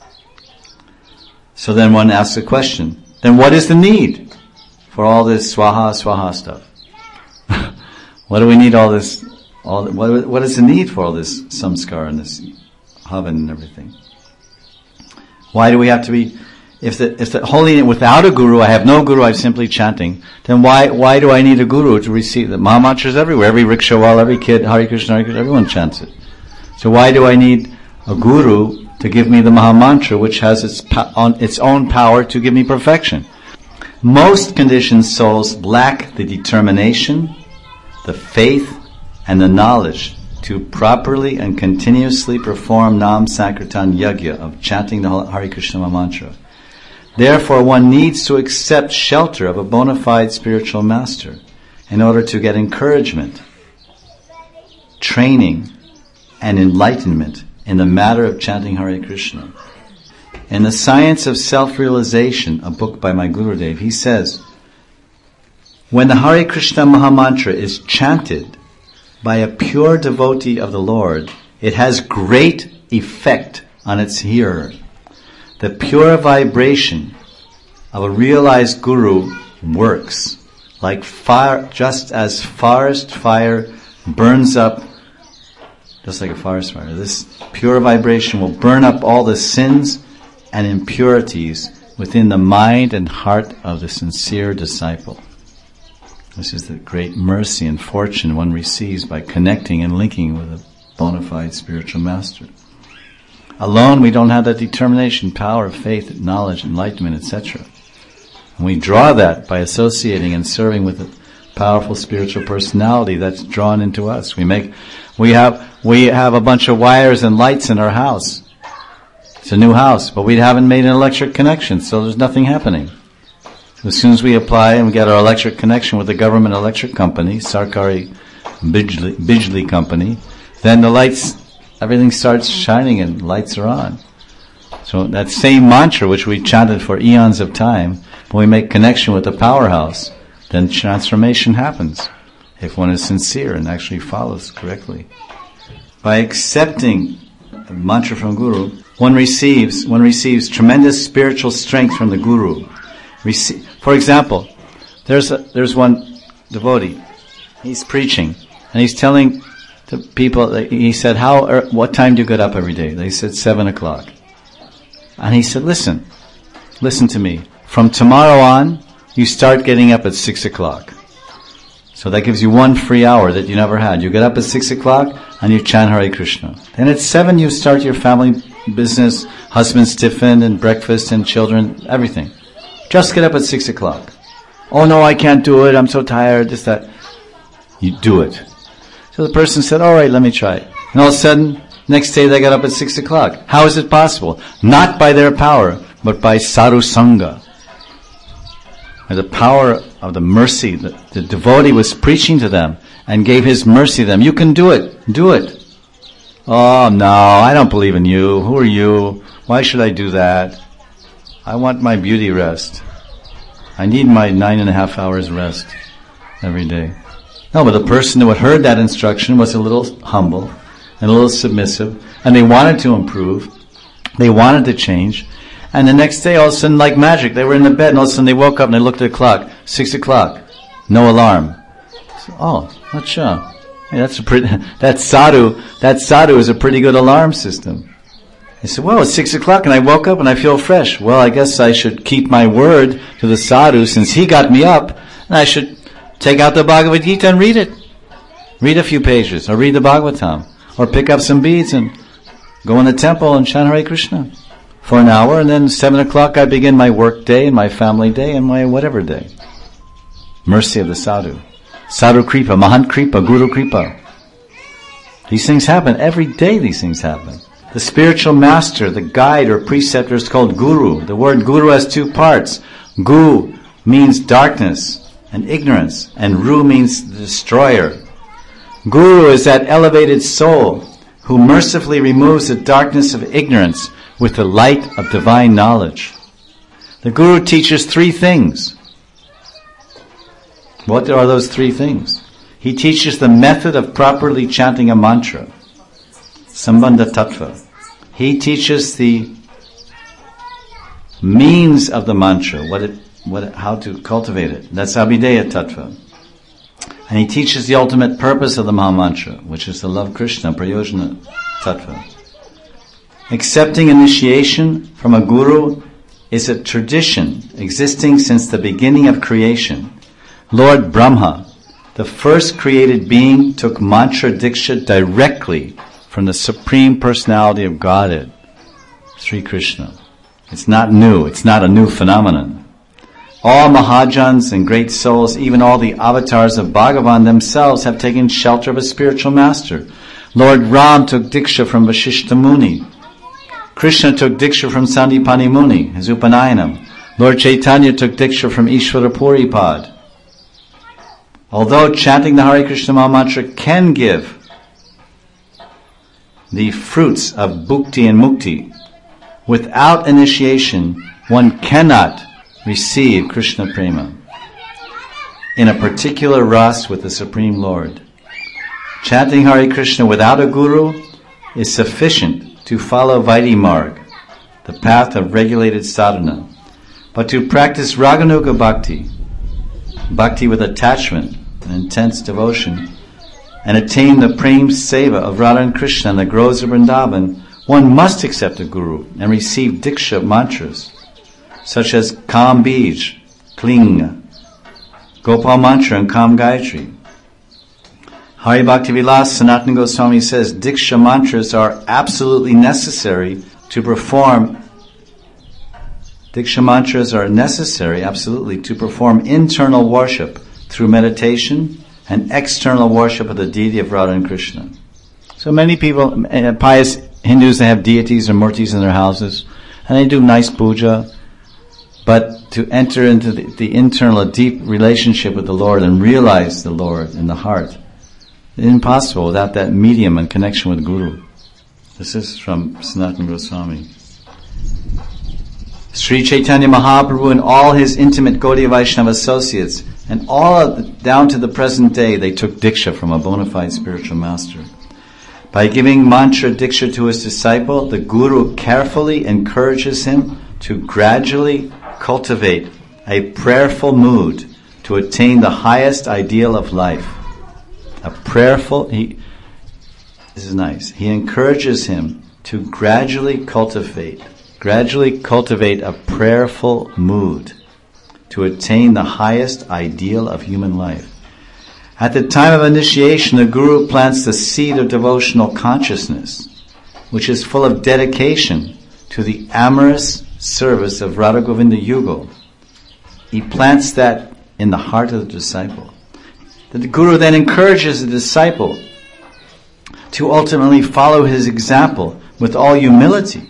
So then one asks a question, then what is the need for all this swaha, swaha stuff? What do we need all this, all, what, what is the need for all this samskara and this havan and everything? Why do we have to be, if the, if the holy, without a guru, I have no guru, I'm simply chanting, then why, why do I need a guru to receive the Mahamantras everywhere? Every rickshawal, every kid, Hare Krishna, Hare Krishna, everyone chants it. So why do I need a guru to give me the Mahamantra, which has its, po- on its own power to give me perfection? Most conditioned souls lack the determination, the faith, and the knowledge to properly and continuously perform Nam Sankirtan Yagya of chanting the Hare Krishna Mahamantra. Therefore, one needs to accept shelter of a bona fide spiritual master in order to get encouragement, training, and enlightenment in the matter of chanting Hare Krishna. In The Science of Self-Realization, a book by my Gurudev, he says, when the Hare Krishna Mahamantra is chanted by a pure devotee of the Lord, it has great effect on its hearer. The pure vibration of a realized guru works like fire, just as forest fire burns up, just like a forest fire. This pure vibration will burn up all the sins and impurities within the mind and heart of the sincere disciple. This is the great mercy and fortune one receives by connecting and linking with a bona fide spiritual master. Alone, we don't have that determination, power, faith, knowledge, enlightenment, et cetera. And we draw that by associating and serving with a powerful spiritual personality that's drawn into us. We make, we have, we have a bunch of wires and lights in our house. It's a new house, but we haven't made an electric connection, so there's nothing happening. As soon as we apply and we get our electric connection with the government electric company, Sarkari Bijli, Bijli company, then the lights, everything starts shining and lights are on. So that same mantra which we chanted for eons of time, when we make connection with the powerhouse, then transformation happens if one is sincere and actually follows correctly. By accepting the mantra from Guru, one receives one receives tremendous spiritual strength from the Guru. Rece- For example, there's a, there's one devotee. He's preaching and he's telling the people. That he said, "How? Er, what time do you get up every day?" They said seven o'clock. And he said, "Listen, listen to me. From tomorrow on, you start getting up at six o'clock. So that gives you one free hour that you never had. You get up at six o'clock and you chant Hare Krishna. Then at seven, you start your family business, husband's tiffin and breakfast and children, everything. Just get up at six o'clock. Oh no, I can't do it. I'm so tired. Just that." You do it. So the person said, all right, let me try it. And all of a sudden, next day they got up at six o'clock. How is it possible? Not by their power, but by sadhu sangha. By the power of the mercy that the devotee was preaching to them and gave his mercy to them. You can do it. Do it. Oh, no, I don't believe in you. Who are you? Why should I do that? I want my beauty rest. I need my nine and a half hours rest every day. No, but the person who had heard that instruction was a little humble and a little submissive, and they wanted to improve. They wanted to change. And the next day, all of a sudden, like magic, they were in the bed, and all of a sudden they woke up and they looked at the clock. Six o'clock. No alarm. So, oh, acha. Hey, that's a pretty, that sadhu, that sadhu is a pretty good alarm system. I said, well, it's six o'clock and I woke up and I feel fresh. Well, I guess I should keep my word to the sadhu since he got me up, and I should take out the Bhagavad Gita and read it. Read a few pages, or read the Bhagavatam, or pick up some beads and go in the temple and chant Hare Krishna for an hour, and then seven o'clock I begin my work day and my family day and my whatever day. Mercy of the sadhu. Sadhu kripa, mahant kripa, guru kripa. These things happen. Every day these things happen. The spiritual master, the guide or preceptor is called guru. The word guru has two parts. Gu means darkness and ignorance, and ru means the destroyer. Guru is that elevated soul who mercifully removes the darkness of ignorance with the light of divine knowledge. The Guru teaches three things. What are those three things? He teaches the method of properly chanting a mantra, Sambandha Tattva. He teaches the means of the mantra, what it, what it, how to cultivate it. That's Abhideya Tattva. And he teaches the ultimate purpose of the Mahamantra, which is to love Krishna, Prayojana Tattva. Accepting initiation from a guru is a tradition existing since the beginning of creation. Lord Brahma, the first created being, took mantra diksha directly from the Supreme Personality of Godhead, Sri Krishna. It's not new. It's not a new phenomenon. All Mahajans and great souls, even all the avatars of Bhagavan themselves, have taken shelter of a spiritual master. Lord Ram took diksha from Vasishta Muni. Krishna took diksha from Sandipani Muni, his Upanayanam. Lord Chaitanya took diksha from Ishvara Puripad. Although chanting the Hare Krishna Mahamantra can give the fruits of bhukti and mukti, without initiation, one cannot receive Krishna Prema in a particular ras with the Supreme Lord. Chanting Hare Krishna without a guru is sufficient to follow Vaidhi Marg, the path of regulated sadhana. But to practice Raganuga Bhakti, bhakti with attachment and intense devotion, and attain the Prem Seva of Radha and Krishna and the groves of Vrindavan, one must accept a guru and receive diksha mantras, such as Kam Bij, Kling, Gopal Mantra, and Kam Gayatri. Hari Bhakti Vilas Sanatana Goswami says, diksha mantras are absolutely necessary to perform Diksha mantras are necessary, absolutely, to perform internal worship through meditation and external worship of the deity of Radha and Krishna. So many people, uh, pious Hindus, they have deities or murtis in their houses, and they do nice puja, but to enter into the, the internal, a deep relationship with the Lord and realize the Lord in the heart, it's impossible without that medium and connection with Guru. This is from Sanatana Goswami. Sri Chaitanya Mahaprabhu and all his intimate Gaudiya Vaishnava associates, and all of the, down to the present day, they took diksha from a bona fide spiritual master. By giving mantra diksha to his disciple, the Guru carefully encourages him to gradually cultivate a prayerful mood to attain the highest ideal of life. A prayerful, he, this is nice, he encourages him to gradually cultivate, gradually cultivate a prayerful mood to attain the highest ideal of human life. At the time of initiation, the Guru plants the seed of devotional consciousness, which is full of dedication to the amorous service of Radha Govinda Yugal. He plants that in the heart of the disciple. The Guru then encourages the disciple to ultimately follow his example with all humility.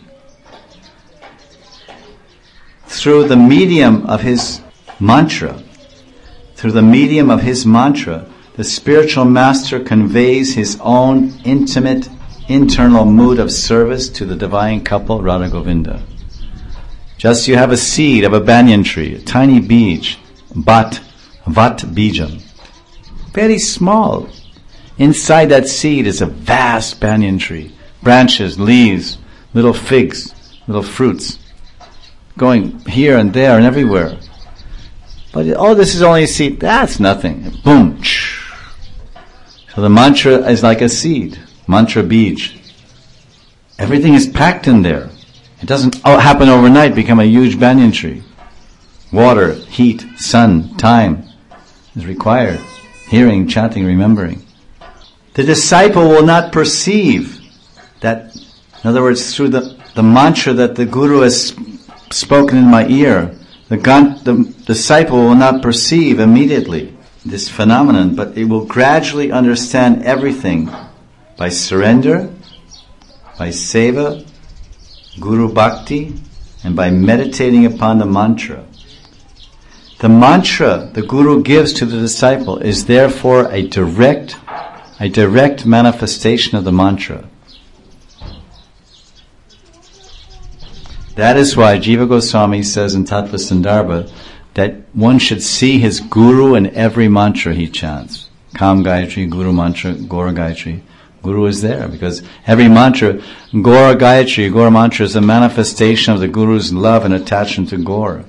Through the medium of his mantra, through the medium of his mantra, the spiritual master conveys his own intimate, internal mood of service to the divine couple, Radha Govinda. Just you have a seed of a banyan tree, a tiny beej, bat, vat bijam, very small. Inside that seed is a vast banyan tree, branches, leaves, little figs, little fruits, going here and there and everywhere. But oh, this is only a seed. That's nothing. Boom. So the mantra is like a seed, mantra beej. Everything is packed in there. It doesn't oh, happen overnight, become a huge banyan tree. Water, heat, sun, time is required. Hearing, chanting, remembering. The disciple will not perceive that, in other words, through the, the mantra that the Guru has spoken in my ear, the, the disciple will not perceive immediately this phenomenon, but it will gradually understand everything by surrender, by seva, Guru Bhakti, and by meditating upon the mantra. The mantra the Guru gives to the disciple is therefore a direct, a direct manifestation of the mantra. That is why Jiva Goswami says in Tattva Sandarbha that one should see his Guru in every mantra he chants. Kam Gayatri, Guru Mantra, Gora Gayatri. Guru is there because every mantra, Gora Gayatri, Gora Mantra is a manifestation of the Guru's love and attachment to Gora.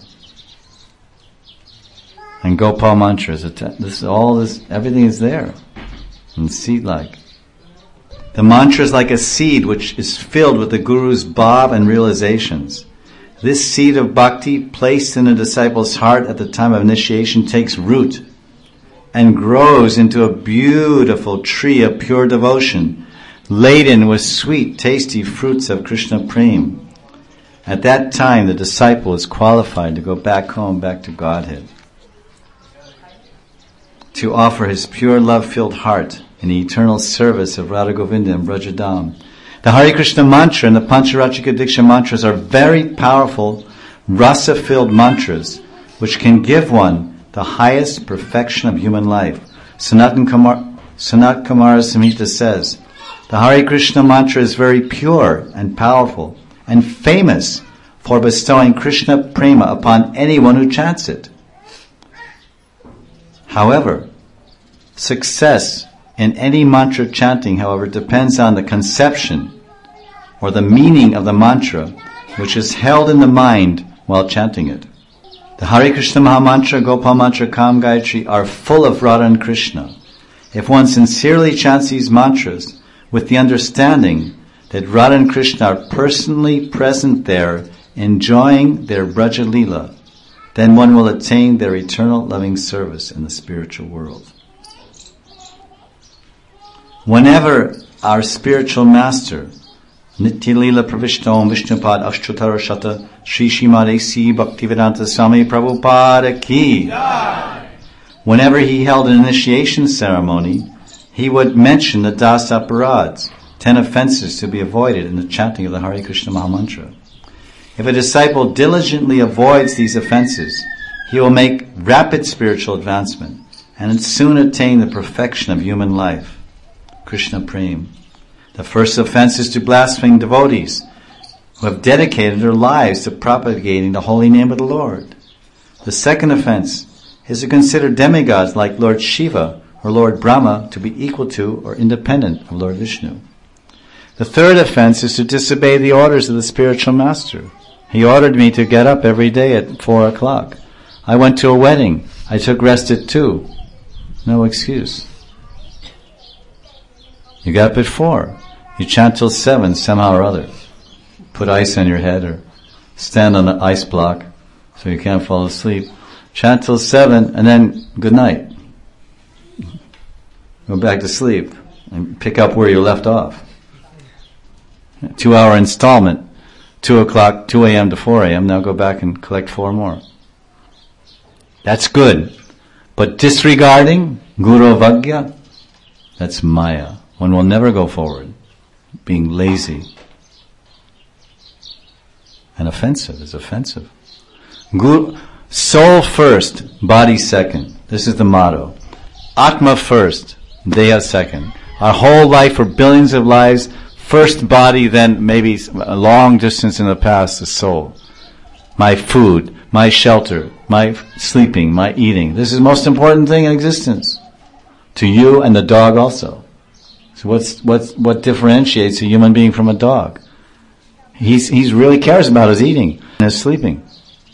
And Gopal Mantra is atta- this all this everything is there. And seed-like. The mantra is like a seed which is filled with the Guru's bhav and realizations. This seed of bhakti placed in a disciple's heart at the time of initiation takes root and grows into a beautiful tree of pure devotion, laden with sweet, tasty fruits of Krishna Prem. At that time, the disciple is qualified to go back home, back to Godhead, to offer his pure love-filled heart in the eternal service of Radha Govinda and Brajadam. The Hare Krishna mantra and the Pancharachika Diksha mantras are very powerful, rasa-filled mantras which can give one the highest perfection of human life. Sanatan Kumar, Sanat Kumara Samhita says, the Hare Krishna mantra is very pure and powerful and famous for bestowing Krishna prema upon anyone who chants it. However, success in any mantra chanting, however, depends on the conception or the meaning of the mantra which is held in the mind while chanting it. The Hare Krishna Mahamantra, Gopal Mantra, Kam Gayatri are full of Radha and Krishna. If one sincerely chants these mantras with the understanding that Radha and Krishna are personally present there, enjoying their Braja Leela, then one will attain their eternal loving service in the spiritual world. Whenever our spiritual master, Nitya Leela Pravishtam Vishnupad Ashtutara Shata Shri Shrimad A C Bhaktivedanta Swami Prabhupada Ki, whenever he held an initiation ceremony, he would mention the Das Aparads, ten offenses to be avoided in the chanting of the Hare Krishna Mahamantra. If a disciple diligently avoids these offenses, he will make rapid spiritual advancement and soon attain the perfection of human life. Krishna Prem. The first offense is to blaspheme devotees who have dedicated their lives to propagating the holy name of the Lord. The second offense is to consider demigods like Lord Shiva or Lord Brahma to be equal to or independent of Lord Vishnu. The third offense is to disobey the orders of the spiritual master. He ordered me to get up every day at four o'clock. I went to a wedding. I took rest at two. No excuse. You got up at four. You chant till seven somehow or other. Put ice on your head or stand on an ice block so you can't fall asleep. Chant till seven and then good night. Go back to sleep and pick up where you left off. Two hour installment. Two o'clock, two a.m. to four a.m. Now go back and collect four more. That's good. But disregarding Guru Vagya, that's Maya. One will never go forward. Being lazy and offensive is offensive. Guru, soul first, body second. This is the motto. Atma first, Deha second. Our whole life for billions of lives, first body, then maybe a long distance in the past, the soul. My food, my shelter, my sleeping, my eating. This is the most important thing in existence. To you and the dog also. So what's, what's, what differentiates a human being from a dog? He's, he's really cares about his eating and his sleeping.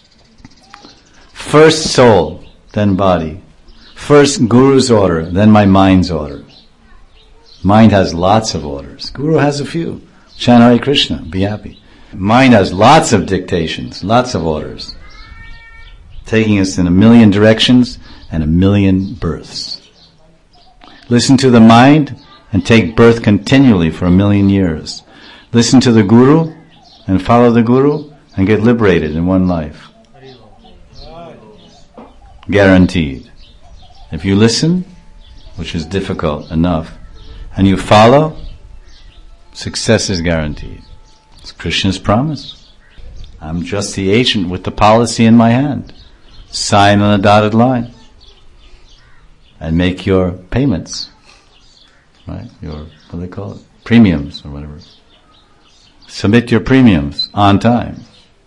First soul, then body. First Guru's order, then my mind's order. Mind has lots of orders. Guru has a few. Chant Hare Krishna, be happy. Mind has lots of dictations, lots of orders, taking us in a million directions and a million births. Listen to the mind and take birth continually for a million years. Listen to the Guru and follow the Guru and get liberated in one life. Guaranteed. If you listen, which is difficult enough, and you follow, success is guaranteed. It's Krishna's promise. I'm just the agent with the policy in my hand. Sign on a dotted line and make your payments. Right? Your, what do they call it? Premiums or whatever. Submit your premiums on time.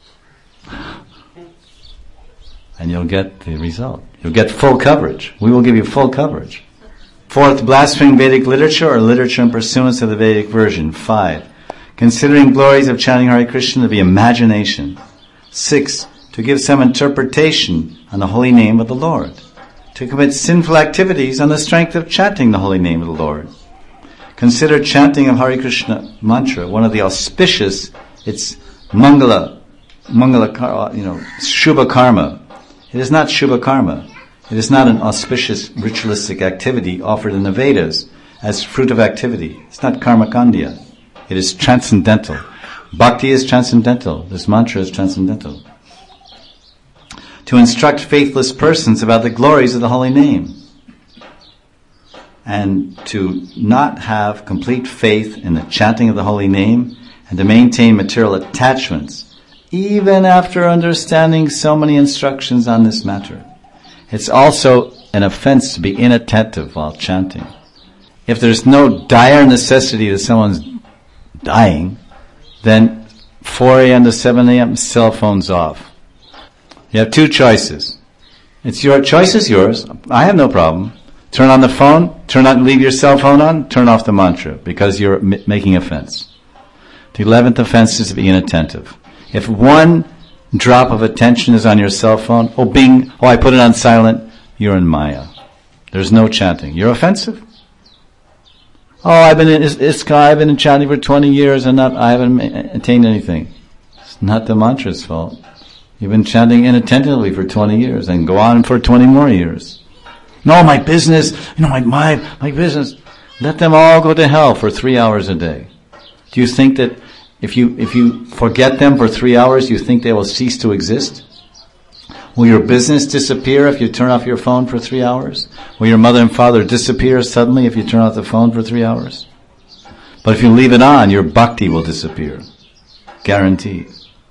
And you'll get the result. You'll get full coverage. We will give you full coverage. Fourth, blaspheming Vedic literature or literature in pursuance of the Vedic version. Five, considering glories of chanting Hare Krishna to be imagination. Six, to give some interpretation on the holy name of the Lord. To commit sinful activities on the strength of chanting the holy name of the Lord. Consider chanting of Hare Krishna mantra one of the auspicious, it's Mangala, Mangala, you know, Shubha Karma. It is not Shubha Karma. It is not an auspicious ritualistic activity offered in the Vedas as fruit of activity. It's not karma kandya. It is transcendental. Bhakti is transcendental. This mantra is transcendental. To instruct faithless persons about the glories of the holy name. And to not have complete faith in the chanting of the holy name and to maintain material attachments, even after understanding so many instructions on this matter. It's also an offense to be inattentive while chanting. If there's no dire necessity that someone's dying, then four a.m. to seven a.m. cell phones off. You have two choices. It's your choice is yours. I have no problem. Turn on the phone, turn on, leave your cell phone on, turn off the mantra because you're m- making offense. The eleventh offense is to be inattentive. If one drop of attention is on your cell phone, oh bing, oh I put it on silent, you're in Maya. There's no chanting. You're offensive. Oh, I've been in ISKCON, I've been in chanting for twenty years and not, I haven't attained anything. It's not the mantra's fault. You've been chanting inattentively for twenty years and go on for twenty more years. No, my business, you know, my, my, my business. Let them all go to hell for three hours a day. Do you think that if you, if you forget them for three hours, you think they will cease to exist? Will your business disappear if you turn off your phone for three hours? Will your mother and father disappear suddenly if you turn off the phone for three hours? But if you leave it on, your bhakti will disappear. Guaranteed.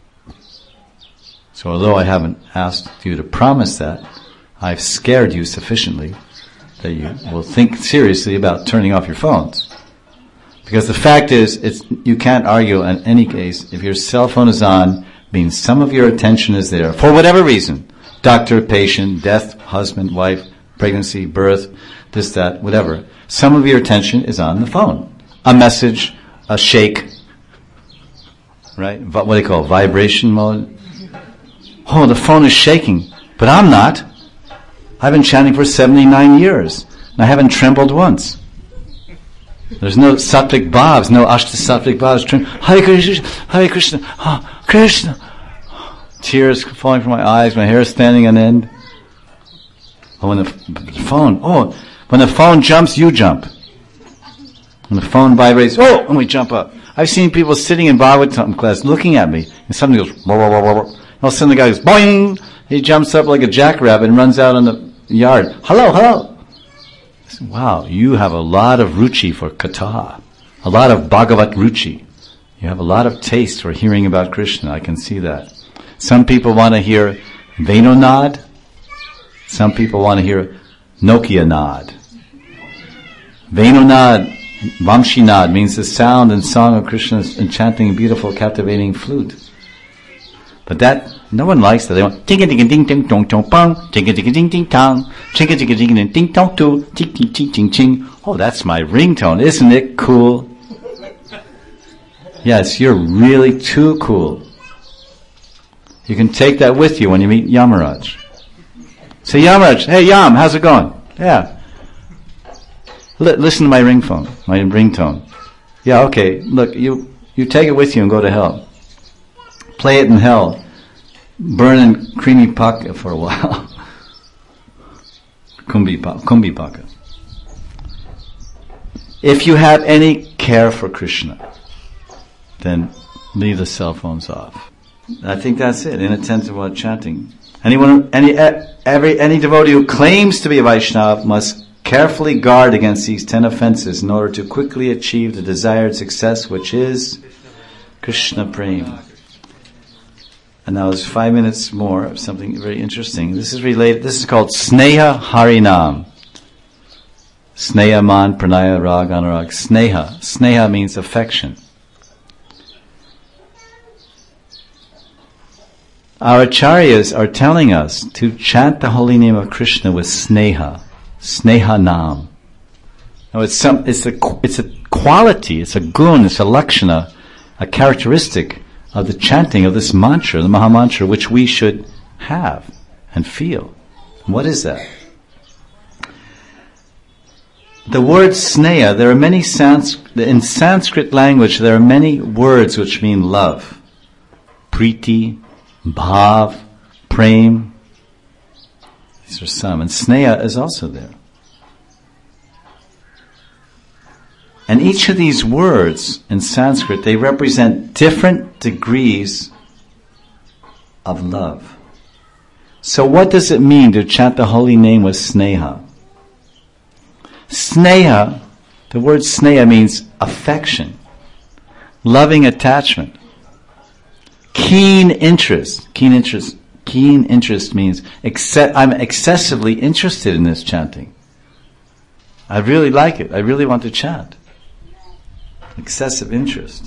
So although I haven't asked you to promise that, I've scared you sufficiently that you will think seriously about turning off your phones. Because the fact is, it's, you can't argue in any case, if your cell phone is on, means some of your attention is there, for whatever reason. Doctor, patient, death, husband, wife, pregnancy, birth, this, that, whatever. Some of your attention is on the phone. A message, a shake, right? What do they call it? Vibration mode? Oh, the phone is shaking, but I'm not. I've been chanting for seventy-nine years, and I haven't trembled once. There's no sattvic bhavs, no ashta sattvic bhavs. Hare Krishna, Hare Krishna, oh, Krishna. Tears falling from my eyes, my hair standing on end. Oh, when the, the phone, oh, when the phone jumps, you jump. When the phone vibrates, oh, and we jump up. I've seen people sitting in Bhagavatam class looking at me, and something goes, blah, blah, blah, blah, blah. All of a sudden the guy goes, boing! He jumps up like a jackrabbit and runs out on the yard. Hello, hello! Wow, you have a lot of ruchi for katha, a lot of Bhagavat ruchi. You have a lot of taste for hearing about Krishna. I can see that. Some people want to hear Venonad. Some people want to hear Nokia-nad. Venonad, Vamshinad means the sound and song of Krishna's enchanting, beautiful, captivating flute. But that, no one likes that. They want ting ting ting ting tong tong pong, ting ting ting ting tong, ting ting ting ting ting tong tu, ting ting ting ting ting. Oh, that's my ringtone, isn't it cool? Yes, you're really too cool. You can take that with you when you meet Yamaraj. Say, Yamaraj, hey Yam, how's it going? Yeah. L- listen to my ring phone, my ringtone. Yeah, okay. Look, you you take it with you and go to hell. Play it in hell. Burn in creamy paka for a while. Kumbi kumbi paka. If you have any care for Krishna, then leave the cell phones off. I think that's it. Inattentive while chanting. Anyone, any, every, any devotee who claims to be a Vaishnava must carefully guard against these ten offenses in order to quickly achieve the desired success, which is Krishna Prem. And now there's five minutes more of something very interesting. This is related. This is called Sneha Harinam. Sneha Man Pranaya Rag Anurag. Sneha. Sneha means affection. Our acharyas are telling us to chant the holy name of Krishna with sneha, sneha nam. Now it's some, it's a, it's a quality, it's a gun, it's a lakshana, a characteristic of the chanting of this mantra, the Maha Mantra, which we should have and feel. What is that? The word sneha, there are many Sans, in Sanskrit language, there are many words which mean love. Priti, Bhav, Prem. These are some. And Sneha is also there. And each of these words in Sanskrit, they represent different degrees of love. So what does it mean to chant the holy name with Sneha? Sneha, the word Sneha means affection, loving attachment. Keen interest. Keen interest. Keen interest means exce- I'm excessively interested in this chanting. I really like it. I really want to chant. Excessive interest.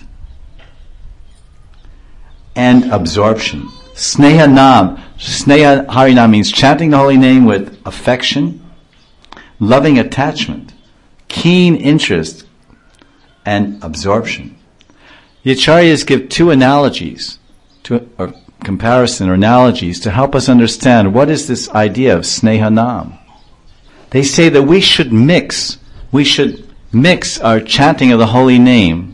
And absorption. Sneha Nam. Sneha Harinam means chanting the holy name with affection, loving attachment, keen interest, and absorption. The Acharyas give two analogies. To, or comparison or analogies to help us understand what is this idea of Sneha Nam. They say that we should mix, we should mix our chanting of the holy name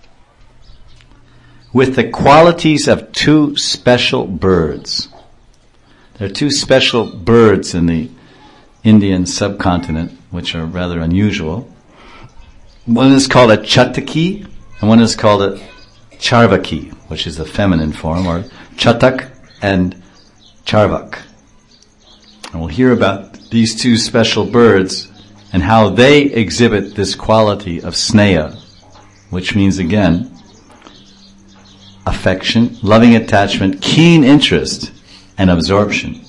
with the qualities of two special birds. There are two special birds in the Indian subcontinent which are rather unusual. One is called a Chataki and one is called a Charvaki, which is the feminine form, or Chatak and Charvak. And we'll hear about these two special birds and how they exhibit this quality of sneha, which means, again, affection, loving attachment, keen interest, and absorption.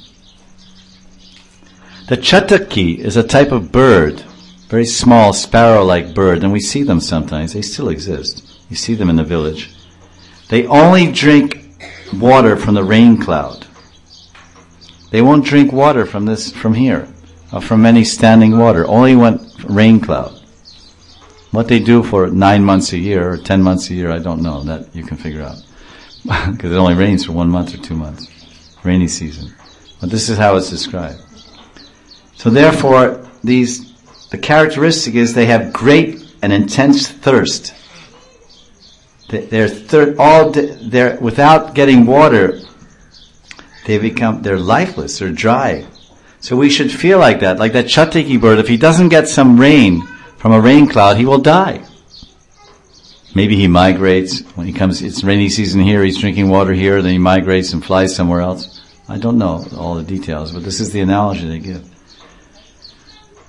The Chataki is a type of bird, very small, sparrow-like bird, and we see them sometimes. They still exist. You see them in the village. They only drink water from the rain cloud. They won't drink water from this, from here, or from any standing water. Only when rain cloud. What they do for nine months a year or ten months a year, I don't know. That you can figure out, because it only rains for one month or two months, rainy season. But this is how it's described. So therefore, these the characteristic is they have great and intense thirst. They're thir- all they're without getting water, they become they're lifeless, they're dry. So we should feel like that, like that Chataki bird. If he doesn't get some rain from a rain cloud, he will die. Maybe he migrates when he comes. It's rainy season here. He's drinking water here, then he migrates and flies somewhere else. I don't know all the details, but this is the analogy they give.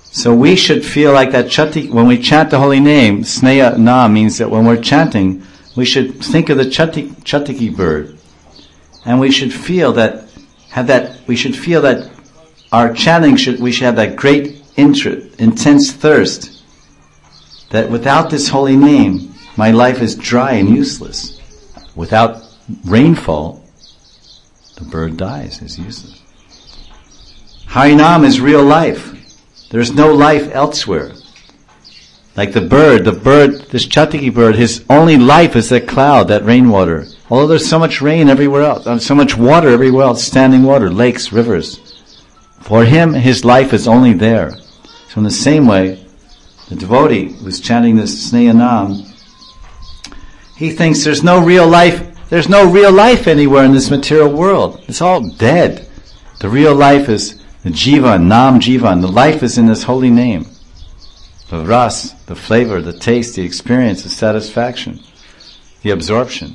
So we should feel like that Chatti, when we chant the holy name, Sneha Nam means that when we're chanting, we should think of the Chatti, Chattiki bird. And we should feel that, have that, we should feel that our chanting should, we should have that great interest, intense thirst, that without this holy name, my life is dry and useless. Without rainfall, the bird dies, is useless. Harinam is real life. There's no life elsewhere. Like the bird, the bird, this Chattiki bird, his only life is that cloud, that rainwater. Although there's so much rain everywhere else, uh, so much water everywhere else, standing water, lakes, rivers. For him, his life is only there. So in the same way, the devotee who's chanting this Sneha Nam, he thinks there's no real life, there's no real life anywhere in this material world. It's all dead. The real life is the Jivan, Nam Jivan. The life is in this holy name. The ras, the flavor, the taste, the experience, the satisfaction, the absorption.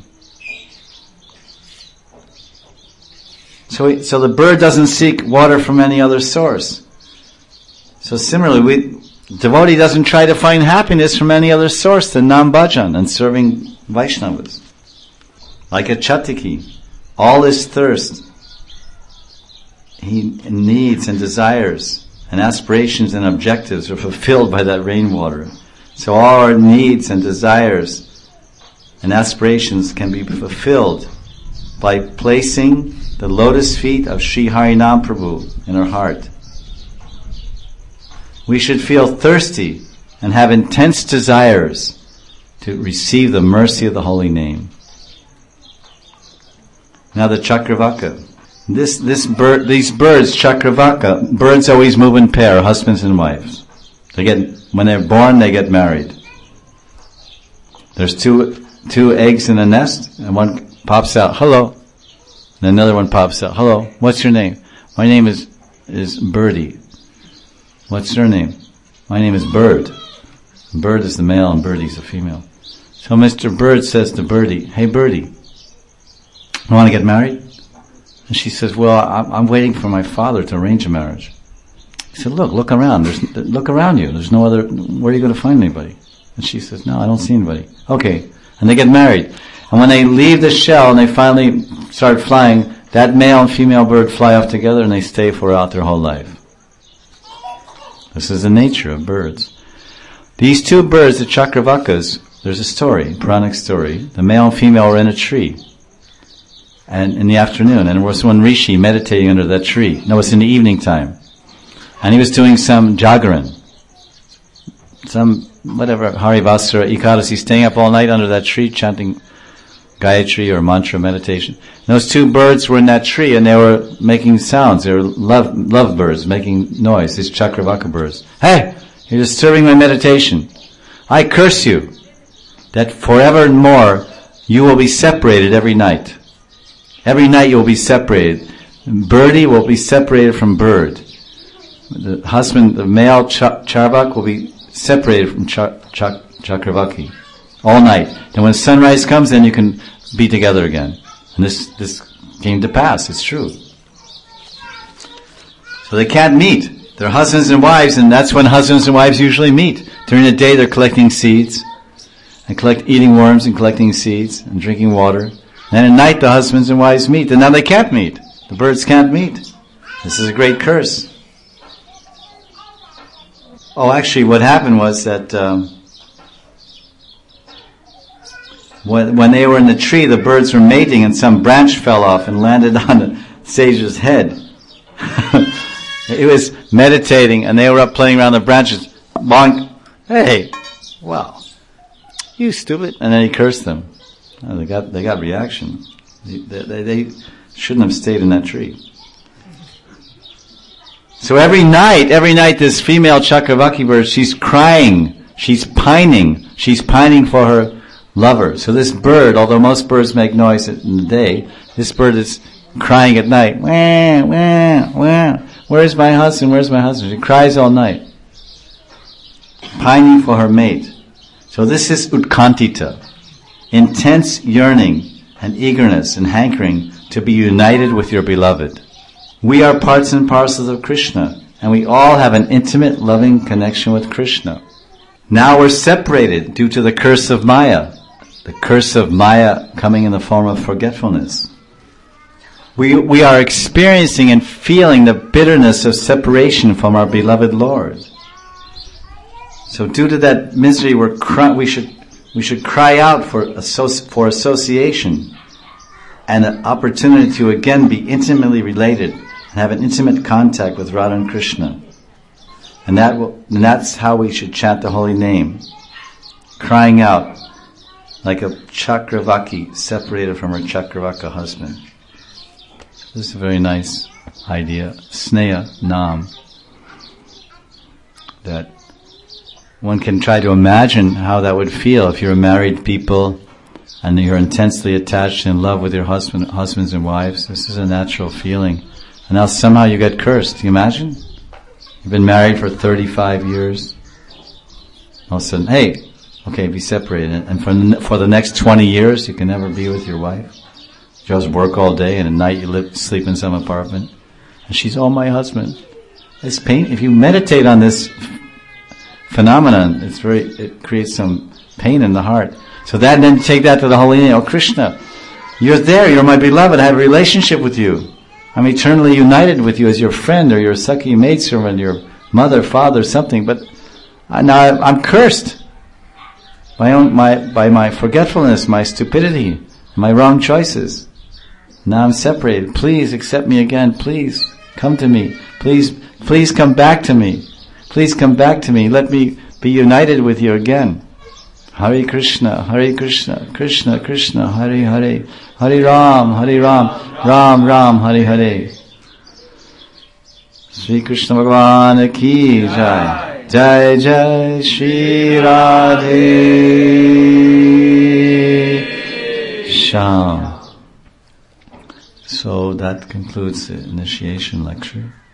So, we, so the bird doesn't seek water from any other source. So similarly, we, devotee doesn't try to find happiness from any other source than Nam Bhajan and serving Vaishnavas. Like a Chattiki, all his thirst, he needs and desires and aspirations and objectives are fulfilled by that rainwater. So all our needs and desires and aspirations can be fulfilled by placing the lotus feet of Sri Harinam Prabhu in our heart. We should feel thirsty and have intense desires to receive the mercy of the holy name. Now the Chakravaka. This this bird, these birds, Chakravaka, birds always move in pair, husbands and wives. They get when they're born, they get married. There's two two eggs in a nest, and one pops out, hello. And another one pops out, hello. What's your name? My name is is Birdie. What's your name? My name is Bird. Bird is the male, and Birdie's the female. So Mister Bird says to Birdie, "Hey Birdie, you want to get married?" And she says, well, I'm, I'm waiting for my father to arrange a marriage. He said, look, look around. There's, look around you. There's no other, where are you going to find anybody? And she says, no, I don't see anybody. Okay. And they get married. And when they leave the shell and they finally start flying, that male and female bird fly off together and they stay throughout their whole life. This is the nature of birds. These two birds, the Chakravakas, there's a story, a Puranic story. The male and female were in a tree. And in the afternoon, and there was one rishi meditating under that tree. No, it's in the evening time. And he was doing some jagaran, some, whatever, Harivasra, Ekadasi, staying up all night under that tree, chanting Gayatri or mantra meditation. And those two birds were in that tree, and they were making sounds. They were love, love birds, making noise, these Chakravaka birds. Hey, you're disturbing my meditation. I curse you, that forever and more, you will be separated every night. Every night you will be separated. Birdie will be separated from bird. The husband, the male ch- Charvak will be separated from ch- ch- Chakravaki all night. And when sunrise comes, then you can be together again. And this this came to pass. It's true. So they can't meet. They're husbands and wives, and that's when husbands and wives usually meet. During the day, they're collecting seeds, and collect eating worms and collecting seeds and drinking water. And at night the husbands and wives meet, and now they can't meet. The birds can't meet. This is a great curse. Oh, actually what happened was that um, when, when they were in the tree, the birds were mating and some branch fell off and landed on the sage's head. He was meditating and they were up playing around the branches. Bonk. Hey, wow. You stupid. And then he cursed them. Oh, they got they got reaction. They, they, they shouldn't have stayed in that tree. So every night, every night, this female Chakravaki bird, she's crying, she's pining, she's pining for her lover. So this bird, although most birds make noise in the day, this bird is crying at night. Wah, wah, wah. Where's my husband? Where's my husband? She cries all night, pining for her mate. So this is utkantita. Intense yearning and eagerness and hankering to be united with your beloved. We are parts and parcels of Krishna, and we all have an intimate, loving connection with Krishna. Now we're separated due to the curse of Maya, the curse of Maya coming in the form of forgetfulness. We we are experiencing and feeling the bitterness of separation from our beloved Lord. So due to that misery, we're cry, we should we should cry out for associ, for association and an opportunity to again be intimately related and have an intimate contact with Radha and Krishna. And that will, and that's how we should chant the holy name, crying out like a Chakravaki separated from her Chakravaka husband. This is a very nice idea, Sneha Nam, that one can try to imagine how that would feel if you're married people and you're intensely attached and in love with your husband, husbands and wives. This is a natural feeling. And now somehow you get cursed. Can you imagine? You've been married for thirty-five years. All of a sudden, hey, okay, be separated. And for, for the next twenty years, you can never be with your wife. You just work all day, and at night you live, sleep in some apartment. And she's, oh, my husband. It's pain. If you meditate on this phenomenon, it's very, it creates some pain in the heart. So that, then take that to the holy name. Oh, Krishna, you're there. You're my beloved. I have a relationship with you. I'm eternally united with you as your friend or your Sakhi maidservant, your mother, father, something. But now I'm cursed by, own, my, by my forgetfulness, my stupidity, my wrong choices. Now I'm separated. Please accept me again. Please come to me. Please, please come back to me. Please come back to me. Let me be united with you again. Hare Krishna, Hare Krishna, Krishna Krishna, Hare Hare, Hare Ram, Hare Ram, Ram Ram, Hare Hare. Shri Krishna Bhagavan ki jai, jai jai Shri Radhe Shyam. So that concludes the initiation lecture.